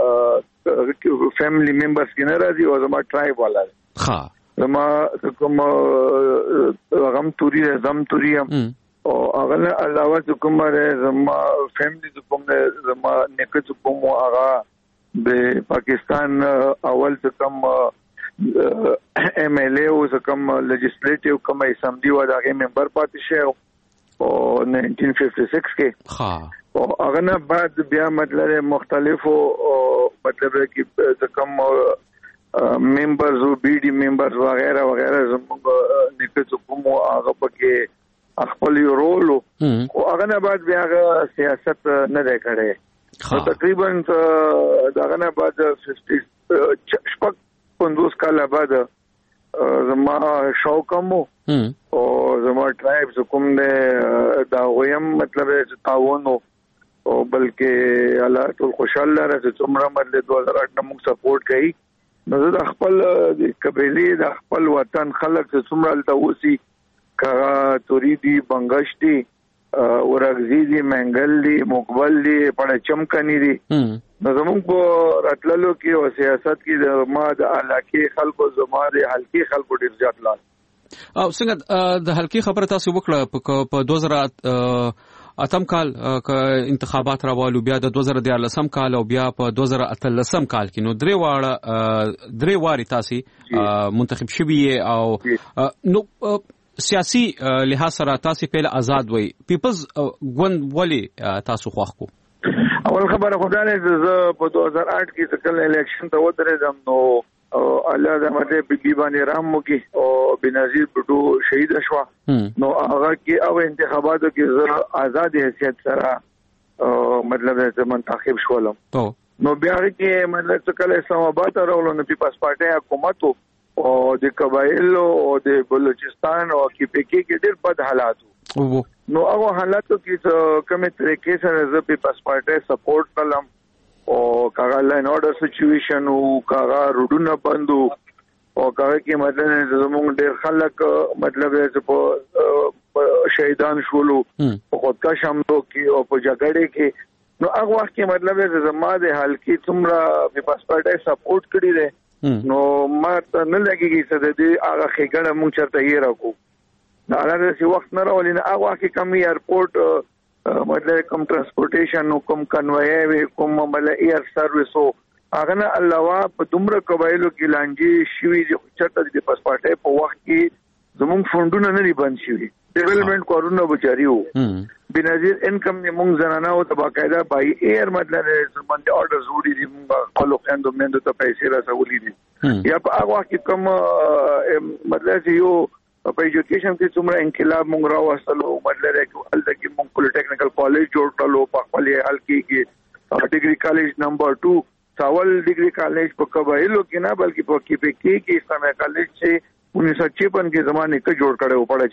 فیملی ممبرز کې نه راځي او زما ټرایب والا ها زما کوم غم توری زم توری او هغه علاوه کومه زما فیملی کوم زما نیکه کوم هغه د پاکستان اول کوم ایم ایل ای او کوم لیجسلیټیو کوم اسمبلی و دغه ممبر پاتې شو او 1956 کې ها او هغه نه بعد بیا مطلب مختلفو مطلب کې کوم ممبرز او بي ډي ممبرز وغیرہ وغیرہ زموږ نیکه کوم هغه پکې خپل رول او هغه نه بعد بیا سیاست نه دی کړی تقریبا دغه نه بعد 50 کال بعد زما شوقم او زما ټرایبز کوم نه دا ویم مطلب تعاون او بلکې الله ټول خوشاله راځي څومره مدل 2008 موږ سپورټ کړي نو د خپل د قبيله د خپل وطن خلک څومره التوسی کغه توریدي بنگشتي ورغزي دي منګل دي مقبل دي پړ چمکني دي نو زموږ په راتللو کې او سیاست کې د ما د علاقې خلکو زما د حلقي خلکو ډیر زیات لاس او څنګه د حلقي خبره تاسو وکړه په 2000 اتم کال انتخابات راوالو بیا د 2013 کال او بیا په 2013 کال کې نو درې واري تاسو منتخب شوی او نو سیاسي لحاظ سره تاسو په آزاد وي پیپلز ګوند ولی تاسو خوښ کو اول خبره خدای دې په 2008 کې څکل الیکشن ته ودرېدم نو الله دې مته بيبي باندې رحم وکي او بنظیر بډو شهید شو نو هغه کې او انتخاباتو کې آزاد حیثیت سره مطلب دې منتخب شولم نو بیا کې مطلب څکل اسلامآباد راولو نو پیپلز پارټي حکومت او د قبایل او د بلوچستان او کې پکې کې ډېر بد حالات نو هغه حالاتو کې کومه طریقې سره زه پیپلز پارټي سپورټ کړم او کاغه لاین اورډر سچويشن او کاغه روډونه بندو او کاغه کې مطلب زموږ ډېر خلک مطلب په شهیدان شولو په خودکش حملو کې او په جګړې کې نو هغه وخت کې مطلب زما د حل کې څومره په پاسپورټي سپورټ کړی دی نو ما ته نه لګیږي چې د دې هغه خېګړه مونږ چرته یې راکو دا هغه وخت نه راولي نه هغه وخت کې کم ایرپورټ مطلب کوم ترانسپورټیشن کوم کنوای کوم بل ایر سرویس هغه نه علاوه په دومره قبایلو کې لانجې شوي چې چرته د پاسپورټي په وخت کې زموږ فونډونه نه بند شوي ډیولپمنٹ کارونه بچاري وو بنظیر انکم نه مونږ زنانه او باقاعده بای ایر مطلب باندې اورډرز وړي دي مونږ خپل خويندو مندو ته پیسې راځولې دي یا په هغه کې کوم مطلب یو په ایجوکیشن کې څومره انقلاب مونږ راوستلو مطلب کې مونږ پولیټیکنیکل کالج جوړ کړلو په خپل حل کې ډیګري کالج نمبر 2 ساول ډیګري کالج په قبایلو کې نه بلکې په کې کې اسلامي کالج چې 1956 کې زمانه کې جوړ کړو په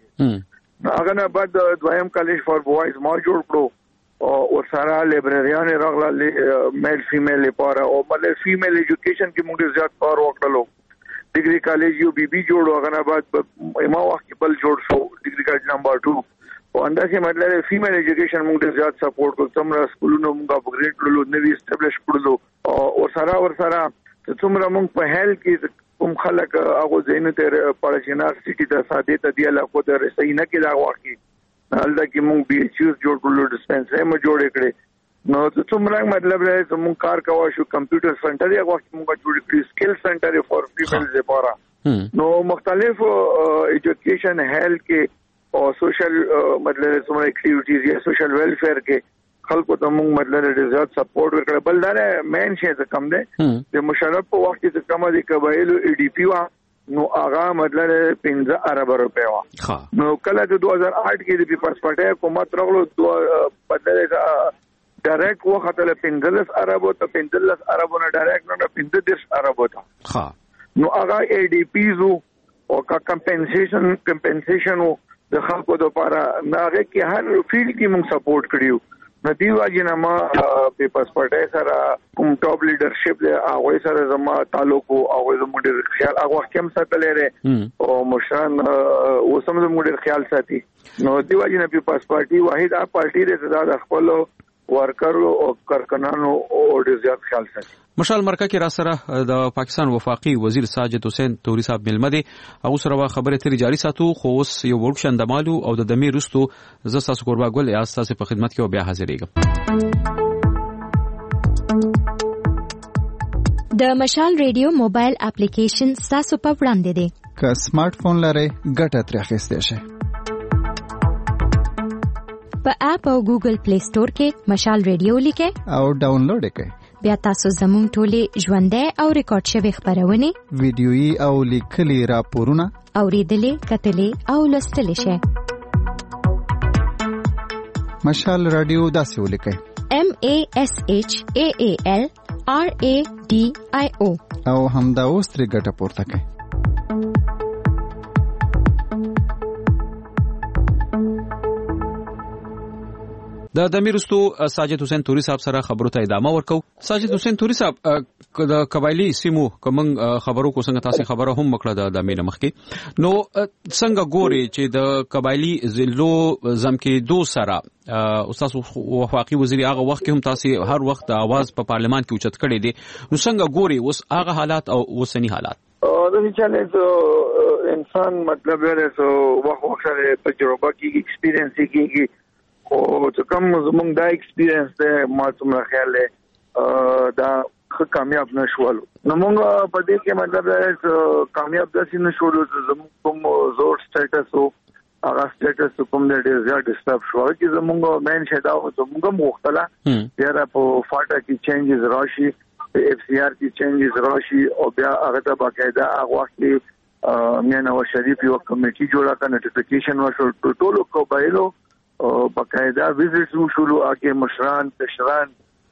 چنار هغه نه بعد دویم کالج فار بوایز ما جوړ کړو او سارا لایبرریان راغله میل فیمیل لپاره او مطلب فیمیل ایجوکیشن کې موږ زیات کار وکړو ډیګري کالج یو بي بي جوړ هغه نه بعد ما وخت بل جوړ شو ډیګري کالج نمبر 2 او انداسه مطلب فیمیل ایجوکیشن موږ زیات سپورټ کوو څومره سکولونو موږ اپګریډ کړلو نوی اسټابلیش کړلو او سارا ور سارا څومره موږ په هیل کې کوم خلک هغه زینت پړشینار سټی ته ساده ته دی لا کو در صحیح نه کې دا واقعي حالدا کې موږ بي ایچ یو جوړ کړلو ډسپنسری مو جوړ کړې نو څومره مطلب دی موږ کار کوو شو کمپیوټر سنټر یو وخت موږ جوړ کړی سکل سنټر فور پیپلز لپاره نو مختلف ایجوکیشن هیل کې او سوشل مطلب څومره اکټیویټیز یا سوشل ویلفیر کې خلکو ته موږ مطلب ډیزرټ سپورټ وکړه بل دا مین شي څه کم دی د مشرف په وخت کې کم دي قبایلو ای ډی پی وا نو هغه مطلب 15 ارب روپیا وا نو کله د 2008 کې د پیپلز پارټي حکومت راغلو بدل ډایرکټ وخت له 15 ارب ته 15 ارب نه ډایرکټ نه 15 ارب ته نو هغه ای ډی پیز او کا کمپنسیشن د خلکو لپاره ناغه کې هر فیلډ کې موږ سپورټ کړیو نتیجه جنما پیپلز پارټي سره کوم ټاپ لیډرشپ دی هغه سره زما تعلق او زموږ خیال هغه کوم ساتلې لري او مشران وسم زموږ خیال ساتي نو دیو جن پیپلز پارټي واحد پارټي دی د خپل ورکرو او کارکنانو او ډیر زیات خیال ساتي مشال مرکه کې را سره د پاکستان وفاقي وزیر ساجد حسین توري صاحب ملمده هغه سره خبره تری جاری ساتو خو اوس یو ورکشن د مالو او د دمیر رستو ز تاسو قربا ګل یا تاسو په خدمت کې بیا حاضرېږم د مشال ریډیو موبایل اپلیکیشن تاسو په وړاندې دی که سمارټ فون لرئ ګټه ترې اخیستی شئ په اپ او ګوګل پلی سٹور کې مشال ریډیو لیکئ او ډاونلوډ کړئ بیا تاسو زموږ ټولې ژوندۍ او ریکارډ شوی خبرونه ویډیويي او لیکلي راپورونه اوریدلې کتلې او لوستلې شئ. مشال رادیو داسې ولیکئ MASHAAL RADIO او همدا اوس ترې ګټه پورته کړئ. د میرستو ساجد حسین توري صاحب سره خبرو ته ادامه ورکو. ساجد حسین توري صاحب د قبایلی سیمو کوم خبرو کو څنګه تاسو خبره هم وکړه د مینه مخ کې نو څنګه ګوري چې د قبایلی ضلعو زمکې دو سره استاد وفاقي وزیر هغه وخت کې هم تاسو هر وخت د आवाज په پارلمان کې اوچت کړی دي نو څنګه ګوري اوس هغه حالات او اوسنی حالات؟ د چیلنج انسان مطلب ورته وخت سره تجربه کې ایکسپیرینس کېږي او چې کوم زمونږ دا ایکسپیرینس ده ما څومره خیال ده دا کامیاب نشول نو موږ په دې کې مطلب کامیاب داسې نشول زموږ کوم زور سټیټس او هغه سټیټس کوم دې ډیر ډیسټرب شو چې زموږ مین شدا او زموږ مختلف یاره په فاټا کې چینجز راشي FCR کې چینجز راشي او بیا هغه ته باقاعده هغه وخت میاں نواز شریف یو کمیټي جوړه کړه نوټیفیکیشن ورشو ټولو قبایلو باقاعده وزټ شروع اګه مشران کشران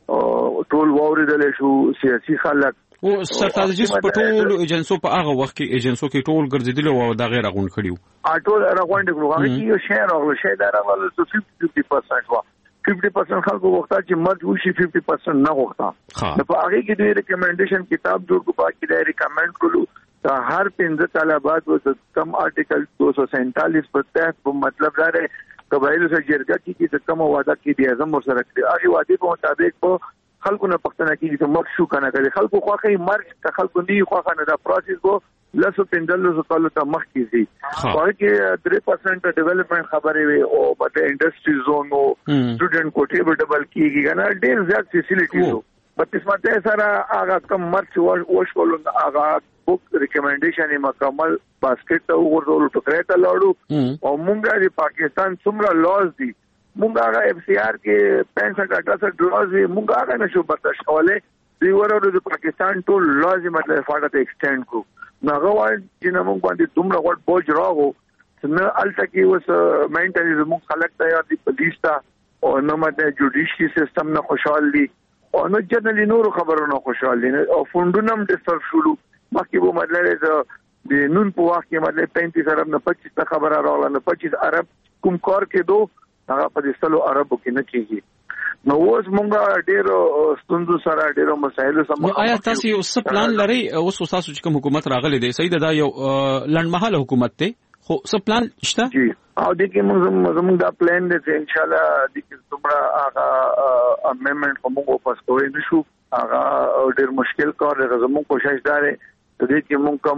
ټول ووریدل شو سیاسي خلک او ستراتیجیست په ټول ایجنسو په هغه وخت کې ایجنسو کې ټول ګرځیدل او دا غیر غون کړیو ټول راغونډ کړو هغه کې یو شهر او شهر راغله 50% وا 50% خلکو وخت چې مرګ وشي 50% نه وخت نو په هغه کې د ریکمنډیشن کتاب جوړ کو باقي د ریکمند کولو دا هر 15 طالبات و کم آرټیکل 247 پر تحت په مطلب راځي قبایلو سره جرګه کې چې کوم وعده کې دی اعظم سره کړی هغه وعده په مطابق په خلکو نه پښتنه کې چې مرګ شو کنه کوي خلکو خوخه مرګ که خلکو نه خوخه نه دا پروسس کو لسو پندلو کالو ته مخ کیږي هغه کې 3% ډیولپمنٹ خبرې وي او په انډستری زون او سټوډنټ کوټې به ډبل کیږي کنه ډېر زیات فیسیلیټیز په قسمت سره هغه کم مرګ وشول هغه بوک ریکمنډیشن مکمل باسکټ ته ورغول ټکرې ته لاړو او مونږه د پاکستان څومره لاز دي مونږه هغه FCR کې 65-68 لاز دي مونږه هغه نشو برداشت کولای دی ورته د پاکستان ټول لاز مطلب فاټه ته ایکسټند کو ناغه وای چې موږ باندې دومره وړ بوج راغو نه الته کې وس مینټنی زموږ خلک ته یا د پولیس ته او نو ماته جوډیشي سیستم نه خوشحال دي او نو جنرالي نور خبرونه خوشحال دي او فوندونم ډیسټرب شولو مخکې به مطلب د نون په وخت کې مطلب 35 ارب نه 25 خبره راغله نه 25 ارب کوم کار کې دو هغه په دستلو عربو کې نه کیږي نو اوس مونږه ډېر ستوندو سره ډېر مسایل سم آیا تاسو یو څه پلان لري اوس تاسو چې کوم حکومت راغلی دی صحیح دا یو لنډمحاله حکومت دی خو څه پلان شته جی او د کې موږ دا پلان دی چې ان شاء الله د کې څومره هغه امندمنت کوم واپس کوی نشو هغه ډېر مشکل کار دی زموږ کوشش داري دې کې موږ کوم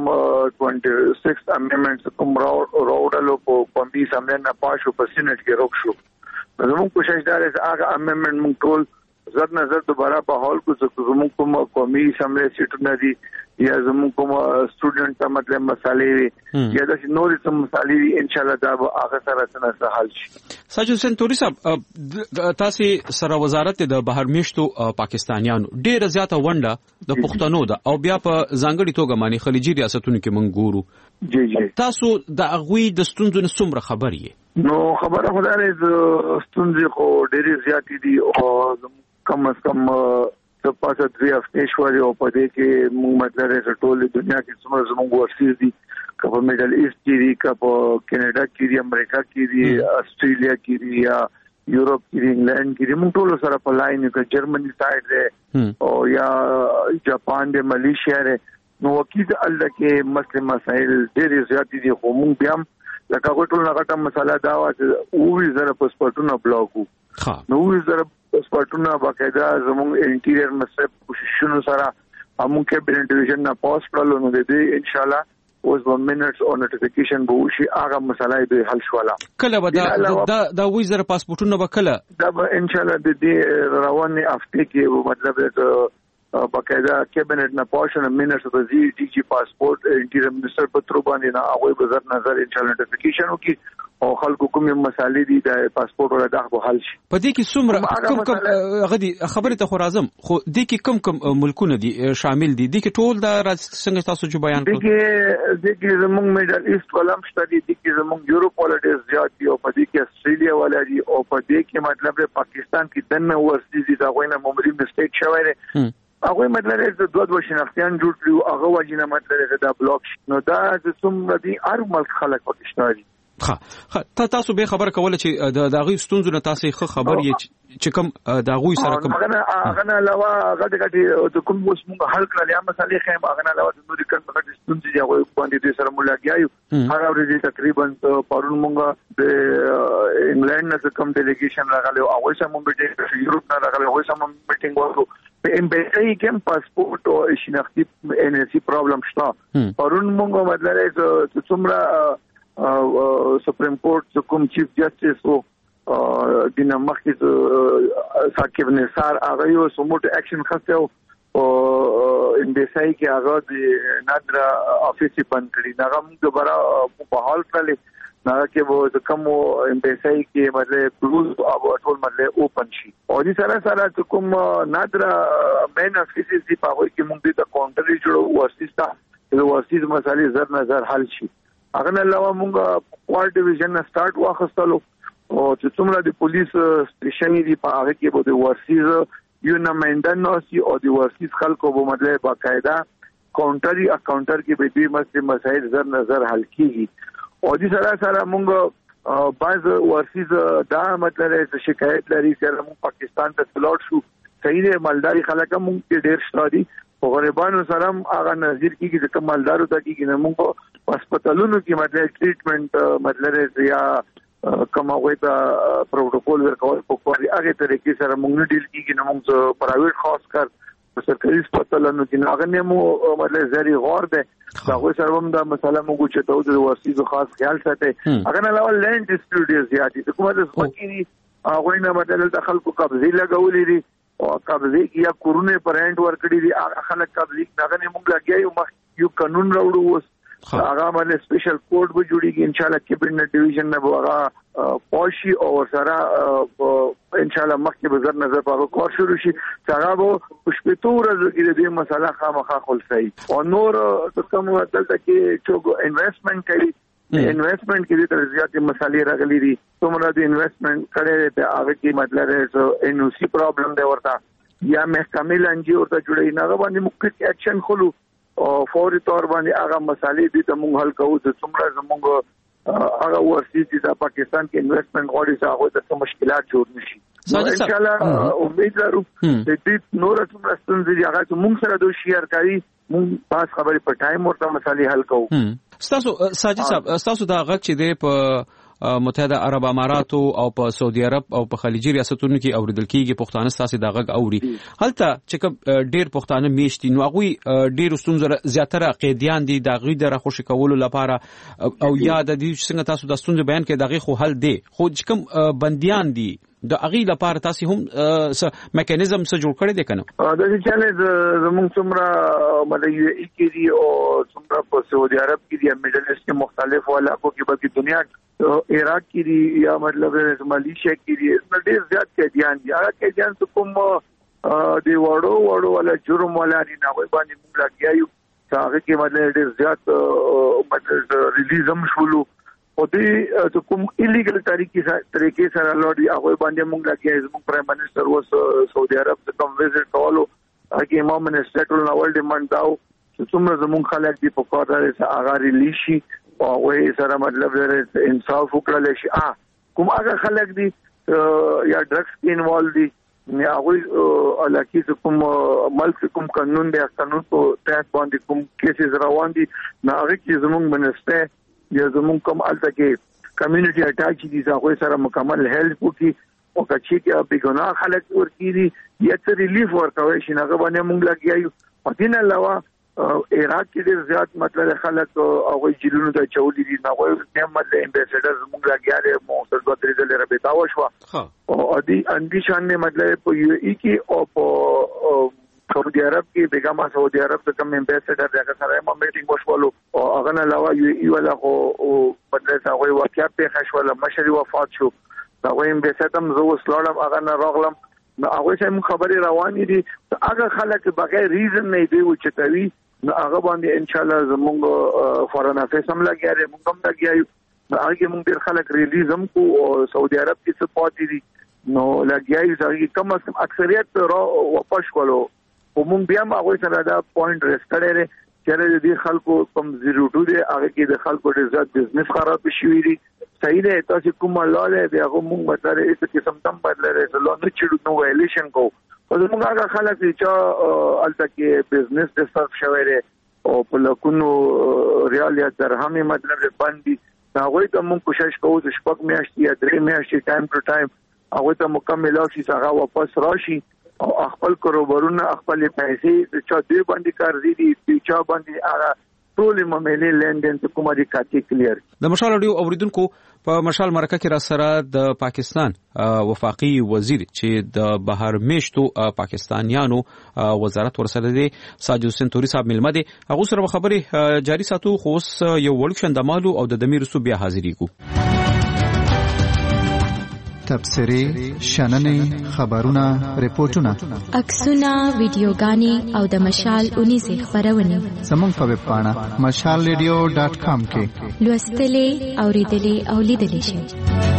26 امندمنټ کوم راوړلو په 25 امندمنټ نه پاشو په سینټ کې روک شو زموږ کوشش داري چې هغه امندمنټ موږ ټول زړه نظر دوباره په حال کو زموږ کوم قومي سملې سیټونه دي یا زموږ کوم سټوډنټ ته مطلب مسالې یا د نورې سم مسالې ان شاء الله دا به هغه سره څنګه حل شي. ساجد حسین توري صاحب تاسو سره وزارت د بهر میشتو پاکستانیانو ډېر زیاته ونده د پښتنو ده او بیا په ځانګړي توګه معنی خلیجي ریاستونو کې مونږ ګورو جی تاسو د اغوی د ستونزو نه څومره خبر یې نو خبره خدای دې ستونزې خو ډېرې زیاتې دي او کم از کم څه پاسه 3 هفته شوې او په دې کې موږ مطلب ټول دنیا کې څومره زموږ ورسې دي کله میډل ایست کې دي کله کینیډا کې دي امریکا کې دي استرالیا کې دي یا یورپ کې دي انګلند کې دي موږ ټول سره په لاین کې جرمني سایډ ده او یا جاپان ده ملیشیا ده نو وکیل الله کې مسائل ډېر زیات دي خو موږ بیا لکه ټول نغټه مسله دا و چې او زره پاسپورتونه بلاکو نو زره پاسپورتونه باقاعده زموږ انټیریر مسله کوششونو سره موږ کابینټ ډیویژن نه پاس کړلو نو دې ان شاء الله اوس 1 منټس او نوټیفیکیشن به وشي هغه مسله به حل شواله کله به دا وې زره پاسپورتونه به کله دا ان شاء الله د رواني هفته کې مطلب باقاعده کابینټ نه پوښتنه منسټر د ډي جی پاسپورت انټیریر منسټر په تر باندې نه هغه به زر نظر ان شاء الله نوټیفیکیشن وکي او خلکو کوم مسالې دي د پاسپورت ولا دغه حل شي. په دې کې څومره کم غدي خبره ته خو راځم خو دې کې کم ملکونه دي شامل دي دې کې ټول د څنګه تاسو جو بیان کړو دې کې زموږ میډل ایست ولم شته دي دې کې زموږ یورپ ولا ډیر زیات دي او په دې کې استرالیا ولا دي او په دې کې مطلب پاکستان کې دنه ورسي دي دا غوینه ممری مسټیک شوی دی هغه مطلب د دوه شناختيان جوړ کړو هغه وجینه مطلب دا بلاک نو دا د څومره دي هر ملک خلک پاکستاني تاسو به خبر کوله چې د غوي ستونزو نه تاسو خبر یې چې کوم د غوي سره کوم هغه نه علاوه هغه د کوم اوس موږ حل کړل یا مسالې خیم هغه نه علاوه د نوري کوم ستونزې هغه باندې د سره ملاقاتیو هغه ورځې تقریبا پرون موږ د انګلند نه کوم ډیلیګیشن راغلی او هغه سم میټینګ یورپ نه راغلی هغه سم میټینګ وکړو په امبیسي کې پاسپورت او شناختی ان سی پرابلم شته پرون موږ مطلب څومره سپریم کورټ کوم چیف جسټس او د نمخې ثاقب نثار هغه یو سموټ اکشن خسته او امبیسي کې هغه د نادر افیس بند کړی هغه موږ دوباره په حال کړل هغه کې وو د کوم امبیسي کې مطلب کلوز او ټول مطلب اوپن شي او دې سره کوم نادر مین افیس دی په هغه کې موږ د کاونټر جوړو ورسیستا د ورسیز مسالې زر نظر حل شي هغه نه علاوه موږ کوار ډیویژن نه سٹارټ واخستلو او چې څومره د پولیس سټیشن دی په هغه کې به د ورسیز یو نمائنده نوسی او د ورسیز خلکو به مطلب باقاعده کاونټر کې به دې مسایل زر نظر حل کیږي او دې سره موږ بعض ورسیز دا مطلب شکایت لري چې موږ پاکستان ته سلوټ شو صحیح مالداري خلک موږ ډېر شته دي غریبانو سره هغه نظر کیږي چې مالدارو ته کیږي نه موږ هسپتالونو کې مطلب ټریټمنټ مطلب یا کوم هغه ته پروتوکول ورکول په کومه هغه طریقې سره موږ نه ډیل کیږي نه موږ پرایویټ خاص کار سرکاري هسپتالونو کې هغه نه مو مطلب زری غور ده هغه سره هم دا مسله موږ چې ته د ورسیدو خاص خیال ساتي هغه نه علاوه لینډ ډیسپیوټ زیاتې کومه د سپکینی هغه نه مطلب د خلکو قبضه لګولې دي او قبضه یا کورونه پرنټ ورکړي دي خلک قبضه هغه نه موږ لګیایو مخ یو قانون راوړو اوس هغه باندې سپیشل کوډ به جوړیږي ان شاء الله کابینټ ډیویژن نه هغه پوشي او سره ان شاء الله مخکې به زر نظر په کار شروع شي هغه به پښپتور کې دې مسله خامخا خلصي او نور کوم دلته کې چې انویسټمنټ کوي انویسټمنټ کې د زیاتې مسالې راغلي دي څومره د انویسټمنټ کړي د هغه کې مطلب ان او سی پرابلم دی ورته یا محکمې لنجي ورته جوړي نه باندې مخکې اکشن خلو او فوري تور باندې هغه مسالې دي ته موږ حل کوو چې څومره زموږ هغه ورسېږي چې پاکستان کې انویسټمنټ غوړي هغه ته مشکلات جوړ نشي ان شاء الله امید لرو چې دې نور څومره ستونزې هغه موږ سره دوی شیر کوي موږ پاس خبرې په ټایم ورته مسالې حل کوو تاسو ساجد صاحب تاسو دا غږ چې دی په متحده عرب اماراتو او په سعودي عرب او په خلیجي ریاستونو کې اوریدل کیږي پښتانه تاسو دا غږ اوري هلته چې ډېر پښتانه میشتي نو هغه ډېر ستونزې زیاتره قیدیان دي دا غوي د خوشی کولو لپاره او یاد دي چې څنګه تاسو د ستونزې بیان کې دغه خو حل دی خو کوم بنديان دي د اغي لپاره تاسو هم میکانیزم څه جوړ کړی دی کنه د دې چاله زموږ څومره مطلب یو ای کې دي او څومره په سعودي عرب کې دي میډل ایسټ کې مختلف علاقو کې بلکې دنیا عراق کې دي یا مطلب مالیشیا کې دي ډېر زیات قیدیان دي هغه قیدیان کوم دی وړو ولا جرم ولا نه وای باندې موږ لګیایو هغه کې مطلب ډېر زیات مطلب ریلیزم شولو او دې کوم ایلیګل طریقې سره لوړي هغه باندې موږ لګیایو زموږ پرایم منسٹر وس سعودي عرب ته کوم وزټ کولو هغه امام منسٹر ټول نوول ډیماند داو چې څومره زموږ خلک دی په کار سره هغه ریلیز شي او وې سره مطلب انصاف وکړل شي کوم هغه خلک دي یا ډرګس کې انوالو دي یا هغه علاقې کوم ملک کوم قانون دی قانون په تحت باندې کوم کیسز روان دي نه هغه کې زموږ منسټر یا زموږ کوم الته کې کمیونټي اٹیچ دي هغه سره مکمل هیلپ وکړي او کچې کې به ګناه خلک ورکړي یا څه ریلیف ورکوي شي هغه باندې موږ لګیایو پدینه علاوه عراق کې ډېر زیات مطلب خلک هغه جیلونو ته چولې دي نو هغه مطلب امبیسډر موږ لګیاله مو سر دوه درې ځله رابطه وشو او ادي شان نه مطلب په یو ای کې او په سعودي عرب کې بیګما سعودي عرب د کوم امبیسډر دغه سره ما میټینګ وشولو او هغه نه علاوه یو ولا او بدل هغه واقعیا په خښوله مشري وفات شو هغه امبیسډر هم زو وسلم هغه نه راغلم هغه چې خبري روانې دي هغه خلک بغیر ریزن نه دی و چتوي هغه باندې ان شاء الله زموږ فورن افیرز هم لګیاري موږ هم لګیایو هغه موږ ډیر خلک ریلیز هم کو سعودي عرب کې سپورټ دي نو لګیایي چې کم از کم اکثریت واپس کولو او موږ بیا هغه سره دا پوینټ ریس کړی چې د خلکو کم 02 دی هغه کې د خلکو د ذات بزنس خراب شي وي صحیح دی تاسو کوم لاله دی هغه موږ مطلب هیڅ قسم تم بدلره زلون نه چړو نو ویلیشن کو او موږ هغه خلک چې الته کې بزنس د صرف شوی دی او په لکونو ریال یا درهم مطلب باندې هغه ته موږ کوشش کوو چې شپږ میاشتې یا 3 میاشتې ټایم ټو ټایم هغه ته مکمل او چې هغه واپس راشي او خپل کاروبارونه خپل پیسې چې دوی باندې قرضې دي چې باندې هغه ټول معاملې لندن ته کومه دي کاټي کلیر د مشال اډیو اوریدونکو په مشال مرکه کې را سره د پاکستان وفاقي وزیر چې د بهر میشتو پاکستانیانو وزارت ورسره دی ساجد حسین توري صاحب ملمه دي هغه سره خبرې جاری ساتو خو یو وړکشن د مالو او د دمیر سو بیا حاضرې کو تبصری شننې خبرونه ریپورتونه عکسونه ویډیوګانې او د مشال 19 خبرونه زموږ په ویب پاڼه mashalradio.com کې لوستلې اوریدلې او لیدلې شئ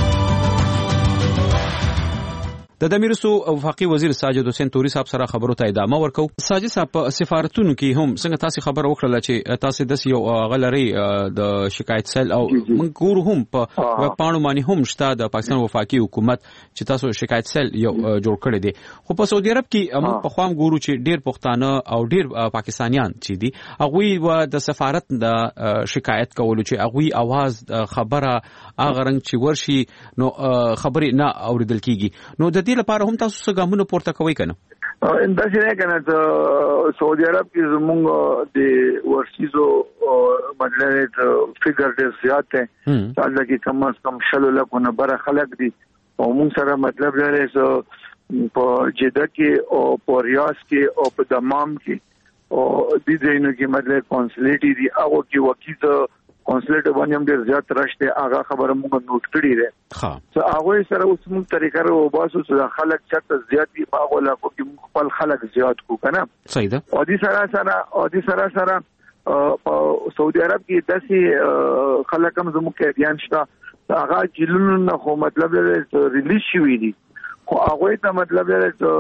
د دمیرسو وفاقي وزیر ساجد حسین توري صاحب سره خبرو ته ادامه ورکو ساجد صاحب په سفارتونو کې هم څنګه تاسو خبر وکړه چې تاسو د یو غلري د شکایت سیل او منګور هم په ویب پاڼو باندې هم شته د پاکستان وفاقي حکومت چې تاسو شکایت سیل یو جوړ کړی دی خو په سعودي عرب کې موږ په خوام ګورو چې ډیر پښتانه او ډیر پاکستانیان چې دي هغه د سفارت د شکایت کولو چې هغه आवाज خبره هغه رنګ چې ورشي نو خبرې نه اوریدل کیږي نو د دې لپاره هم تاسو څه ګامونه پورته کوئ کنه انداسه نه کنه ته سعودي عرب کې زموږ د ورسیزو مطلب فګر ډیر زیات دی دا کې کم از کم شلو لکونه بر خلک دي او موږ سره مطلب لري په جده کې او په ریاض کې او په دمام کې او د دې نو کې مطلب کونسلیټي دي هغه کې وکیل کونسلیټ باندې هم ډیر زیات راشته هغه خبره موږ نوٹ کړی ده ها څه هغه سره اوس موږ طریقې او باسو چې خلک چته زیات دي په هغه لکه کې خپل خلک زیات کو کنه صحیح ده او دې سره په سعودي عرب کې داسې خلک هم زموږ کې بیان شته هغه جلونو نه خو مطلب ریلیز شوی دي خو هغه ته مطلب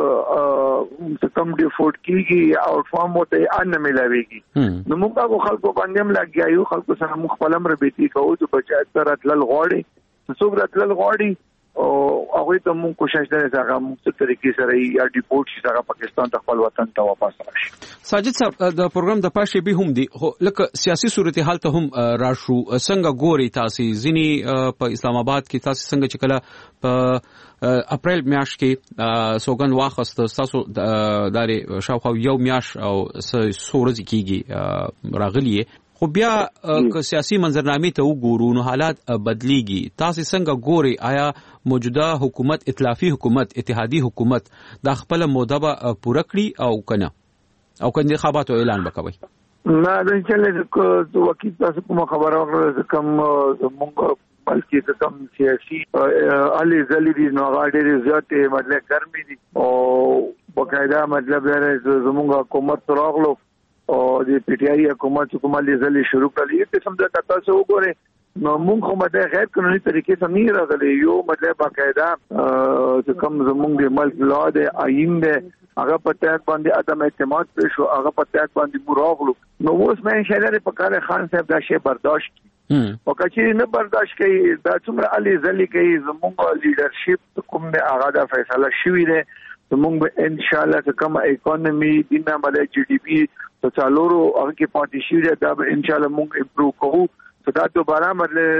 چې کم ډیفولټ کیږي او فارم ته ان ملويږي نو موږ هغه خلکو باندې هم لګیایو خلکو سره موږ خپل امر بیتی کوو چې بچا تر اتل غوړي څوک راتل غوړي او هغه ته موږ کوشش کوي چې هغه موږ څه طریقې سره یا ډیپورټ شي هغه پاکستان ته خپل وطن ته واپس راشي ساجد صاحب د پروګرام د پاشه به هم دي لکه سیاسي صورتحال ته هم راشو څنګه ګوري تاسو ځینی په اسلام آباد کې تاسو څنګه چې کله په اپریل میاشت کې سوګن واخست تاسو د شاوخوا یو میاش او سورز کیږي راغلی خو بیا که سیاسي منظرنامې ته وګورو نو حالات بدليږي تاسو څنګه ګوري آیا موجوده حکومت ائتلافي حکومت اتحادي حکومت د خپل موده پوره کړی او کنه او کنه انتخاباتو اعلان وکوي نه د چې وکیل تاسو کوم خبره ورکړه کوم موږ بلکې کوم سیاسي علي زلیدي نو غاډي زیات مطلب ګرمي دي او بقاعده مطلب زموږ حکومت راغلو او د پی ټی آی حکومت کومه زلی شروع کړی ته سم د تاسو وګوره نو موږ هم د غیر قانوني طریقې سره نه راغلي یو مطلب بقاعده چې کوم زموږ د ملک لا د آئین د هغه په تاک باندې عدم اعتماد شو هغه په تاک باندې مراغلو نو اوس مې شهر په کار خان صاحب دا شی برداشت او کچې نه برداشت کوي دا څومره علي زلی کوي زموږ لیډرشپ کوم نه هغه دا فیصله شوی دی زموږ به ان شاء الله کوم اکانومي دینه باندې جی ډی پی تو څالورو هغه کې پاتې شي دا به ان شاء الله موږ امپروو کوو دا دوباره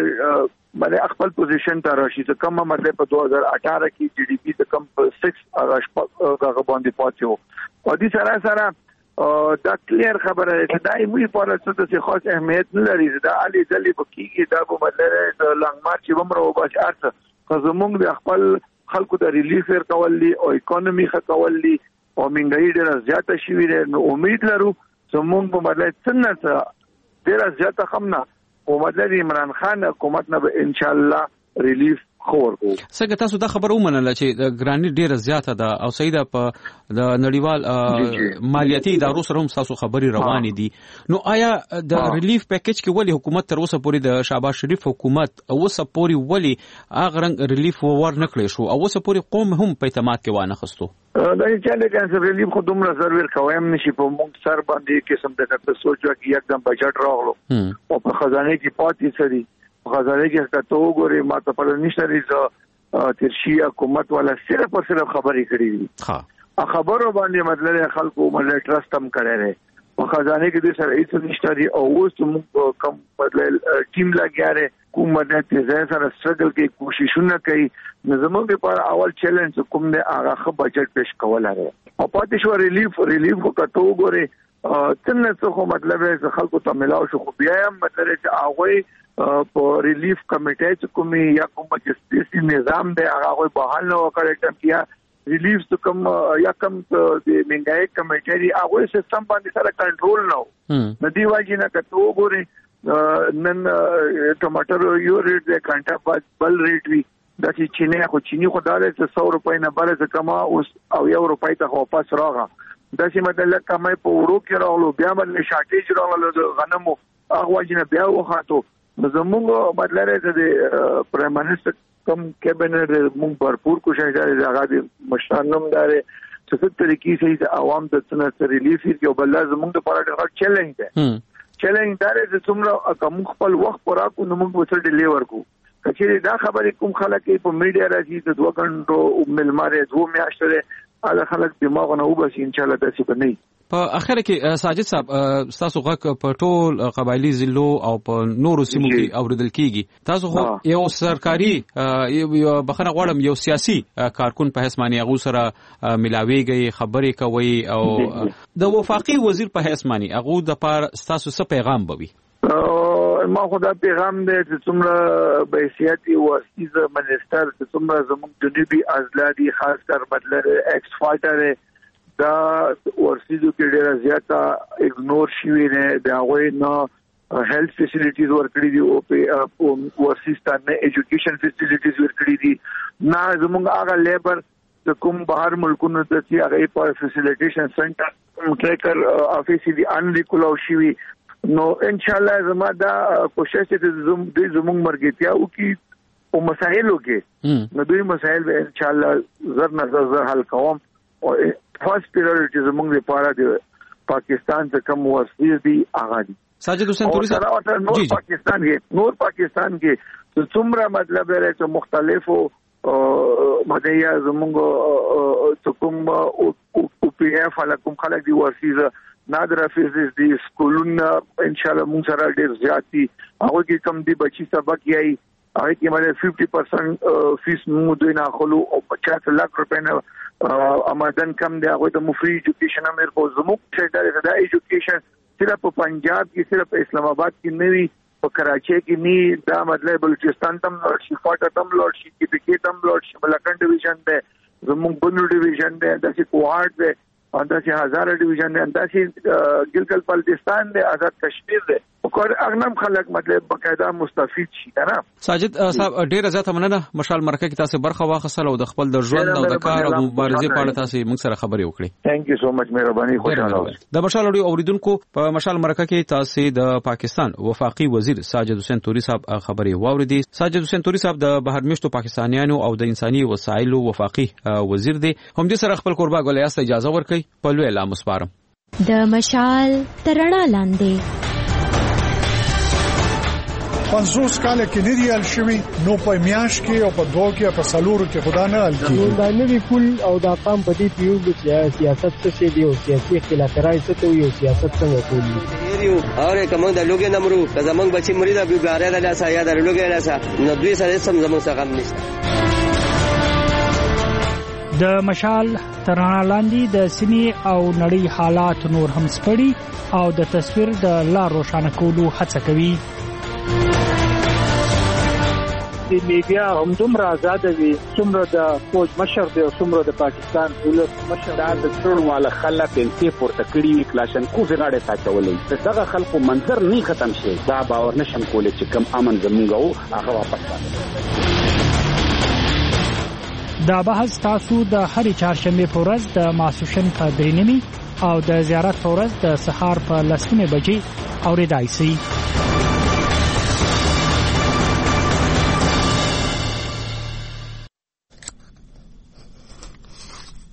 مطلب خپل پوزیشن ته راشي چې کوم مطلب په 2018 کې جی ډی پی ته کم 6 هغه باندې پاتې وو او دې سره دا کلیر خبره ده دا یې په اړه څه خاص اهمیت نه لري دا علي دلی بکیږي دا به مطلب لانګ مارچ ومره وباش ارته خو زموږ د خپل خلکو د ریلیف ورکول دي او اکانومي خکول دي او منګي ډېر زیاته شوې ده. نو امید لرو زموږ په مدد څنګه ډېر زیاته خمنه او مدد عمران خان حکومت نه ان شاء الله ریلیف خورو. څنګه تاسو دا خبر ومنله چې ګرانی ډیره زیاته ده او سیده په د نړیوال مالیاتي ادارو سره هم تاسو خبري روانې دي، نو آیا د ریلیف پیکیج کې ولی حکومت تر اوسه پورې د شهباز شریف حکومت اوسه پورې ولی اغه رنګ ریلیف ور نکړې شو او اوسه پورې قوم هم په اعتماد کې وانه خستو؟ دا چې لکه ریلیف خو دومره سرور کوم نشي په موږ سر باندې قسم د کته سوچو کې یکدم بجټ راغلو او په خزانه کې پاتې سړي خزانه کې کته وګوري ما ته په نشته ریزه ترشي حکومت ولا صرف او صرف خبرې کړې دي خبرو باندې مطلب خلکو مله ټرست هم کړی دی په خزانه کې د سره هیڅ نشته دی او اوس موږ کم مطلب ټیم لګیاره کوم مدد ته سره سټرګل کې کوششونه کوي. زموږ لپاره اول چیلنج کوم دی هغه خ بجټ پیش کول لري او پاتې شو ریلیف کو کته وګوري څنګه څه خو مطلب خلکو ته ملاو شو خو بیا هم مطلب چې هغه په ریلیف کمیټه کومي یا کوم جستیسي نظام دی هغه بحال نه وکړي ټم کیا ریلیف تو کم یا کم د منګای کمیټه دی هغه سیستم باندې سره کنټرول نه ندی واجی نه کته وګوري نن ټماټر یو ریټ د کانټا بل ریټ وی د چینی خو داله 100 روپۍ نه بل څه کما اوس او 1 روپۍ ته واپس راغله د سیمه د لکه مې په ورو کې راغلو بیا باندې شارټیج راغلو د غنمو هغه واجی نه بیا وخاتو زموږ مطلب د پرایم منسټر کم کابینټ موږ भरपूर کوشش کوي هغه د مشرانم داري چې څه طریقې سي د عوام د څنګه ریلیف کې او بل زموږ د پاره ډېر چیلنج دی چیلنج دار چې څومره کوم خپل وخت پورا کو نو موږ وسه ډیلیور کو کچې دا خبرې کوم خلک په میډیا راځي د 2 غنټو ملماره 2 میاشتې هغه خلک دماغ نه وبس ان شاء الله تاسو بنئ. په اخر کې ساجد صاحب تاسو غږ په ټول قبایلی ضلعو او په نورو سیمو کې اوریدل کیږي، تاسو خو یو سرکاري یو بخنه غواړم یو سیاسي کارکون په حیث معنی هغه سره ملاويږي خبرې کوي او د وفاقي وزیر په حیث معنی هغه د پار تاسو څه پیغام بوي؟ ما خدا پیغام دی چې څومره بحیثیت واسیز منسٹر چې څومره زموږ جنوبي ازلادي خاص کر مطلب ایکس فایټر دا ورسیزو کې ډیره زیاته اګنور شوی نه دا غوي نه هیلث فیسیلیټیز ورکړي دي او ورسیستان نه ایجوکیشن فیسیلیټیز ورکړي دي نه زموږ هغه لیبر د کوم بهر ملکونو د چې هغه په فیسیلیټیشن سنټر ټریکر افیس دي ان ریکولو شوی نو ان شاء الله زما دا کوشش ته زموږ مرګتیا او کې او مسائلو کې نو دوی مسائل به ان شاء الله زر نظر حل کوم او فرست پریورټی زموږ لپاره د پاکستان څخه کوم ورسیز دي هغه دي. ساجد حسین توری صاحب نور پاکستان کې څومره مطلب لري چې مختلفو مدیا زموږ کوم او پی اف علاقم خلک دي ورسیز نادر فیزز دي سکولونه ان شاء الله مونږ سره ډیر زیاتی هغه کې کم دي بچي سبق یې هغه کې مله 50% فیس مو دوی نه خلو او 50 لک روپے نه آمدن کم دی هغه د مفری ایجوکیشن امر کو زموږ چې دا ایجوکیشن صرف په پنجاب کې صرف اسلام آباد کې نه وي په کراچي کې نه دا مطلب بلوچستان تم لوړ شي فاټا تم لوړ شي کې پکې تم لوړ شي بلکن ډیویژن ده زموږ بنو ډیویژن ده د سی کوارټ ده انداسي هزار ډیویژن ده انداسي ګلګل بلتستان ده آزاد کشمیر ده او اغنم خلک مطلب بقاعده مستفید شي کنه. ساجد صاحب ډیره زیاته مننه مشال مرکه کې تاسو برخه واخصله او د خپل د ژوند او د کار او مبارزې په اړه تاسو موږ سره خبرې وکړې. ثانک یو سو مچ مهرباني خوشاله اوسئ. د مشال اوریدونکو په مشال مرکه کې تاسو د پاکستان وفاقي وزیر ساجد حسین توری صاحب خبرې واوریدي. ساجد حسین توری صاحب د بهر میشتو پاکستانیانو او د انساني وسایلو وفاقي وزیر دی. هم دې سره خپل قربا ګولیاست اجازه ورکړي په لوی اعلان مسپارم. د مشال ترڼا لاندې 50 کال کې نه دی ال شوی نو په میاش کې او په دوه کې په سالورو کې خدا نه ال کې دا نوی کول او دا قام په دې پیو چې سیاست څه دی او سیاسي خلافکارای څه ته یو سیاست څنګه کولی یو اور کوم د لوګي نمرو زمنګ بچی مریدا بیګاره د لاسه یا د لوګي لاسه نو دوی سره سم زمنګ څنګه هم نشته. د مشال ترڼا لاندې د سیمې او نړۍ حالات نور هم سپړي او د تصویر د لار روښانه کولو هڅه کوي. د میډیا همدومره آزاد وي څومره د فوج مشر دی او څومره د پاکستان دولت مشر دا د ټول والا خلک پنځه پورته کړي کلاشنکوف غاړه ساتولې دغه خلکو منظر نه ختم شي دا باور نشم کولای چې کم امن زمونږ هغه واپس راځي. دا بحث تاسو د هرې چهارشنبه په ورځ د ماسوشن په 3:30 او د زیارت په ورځ د سهار په 10:00 بجې اورېدای شئ.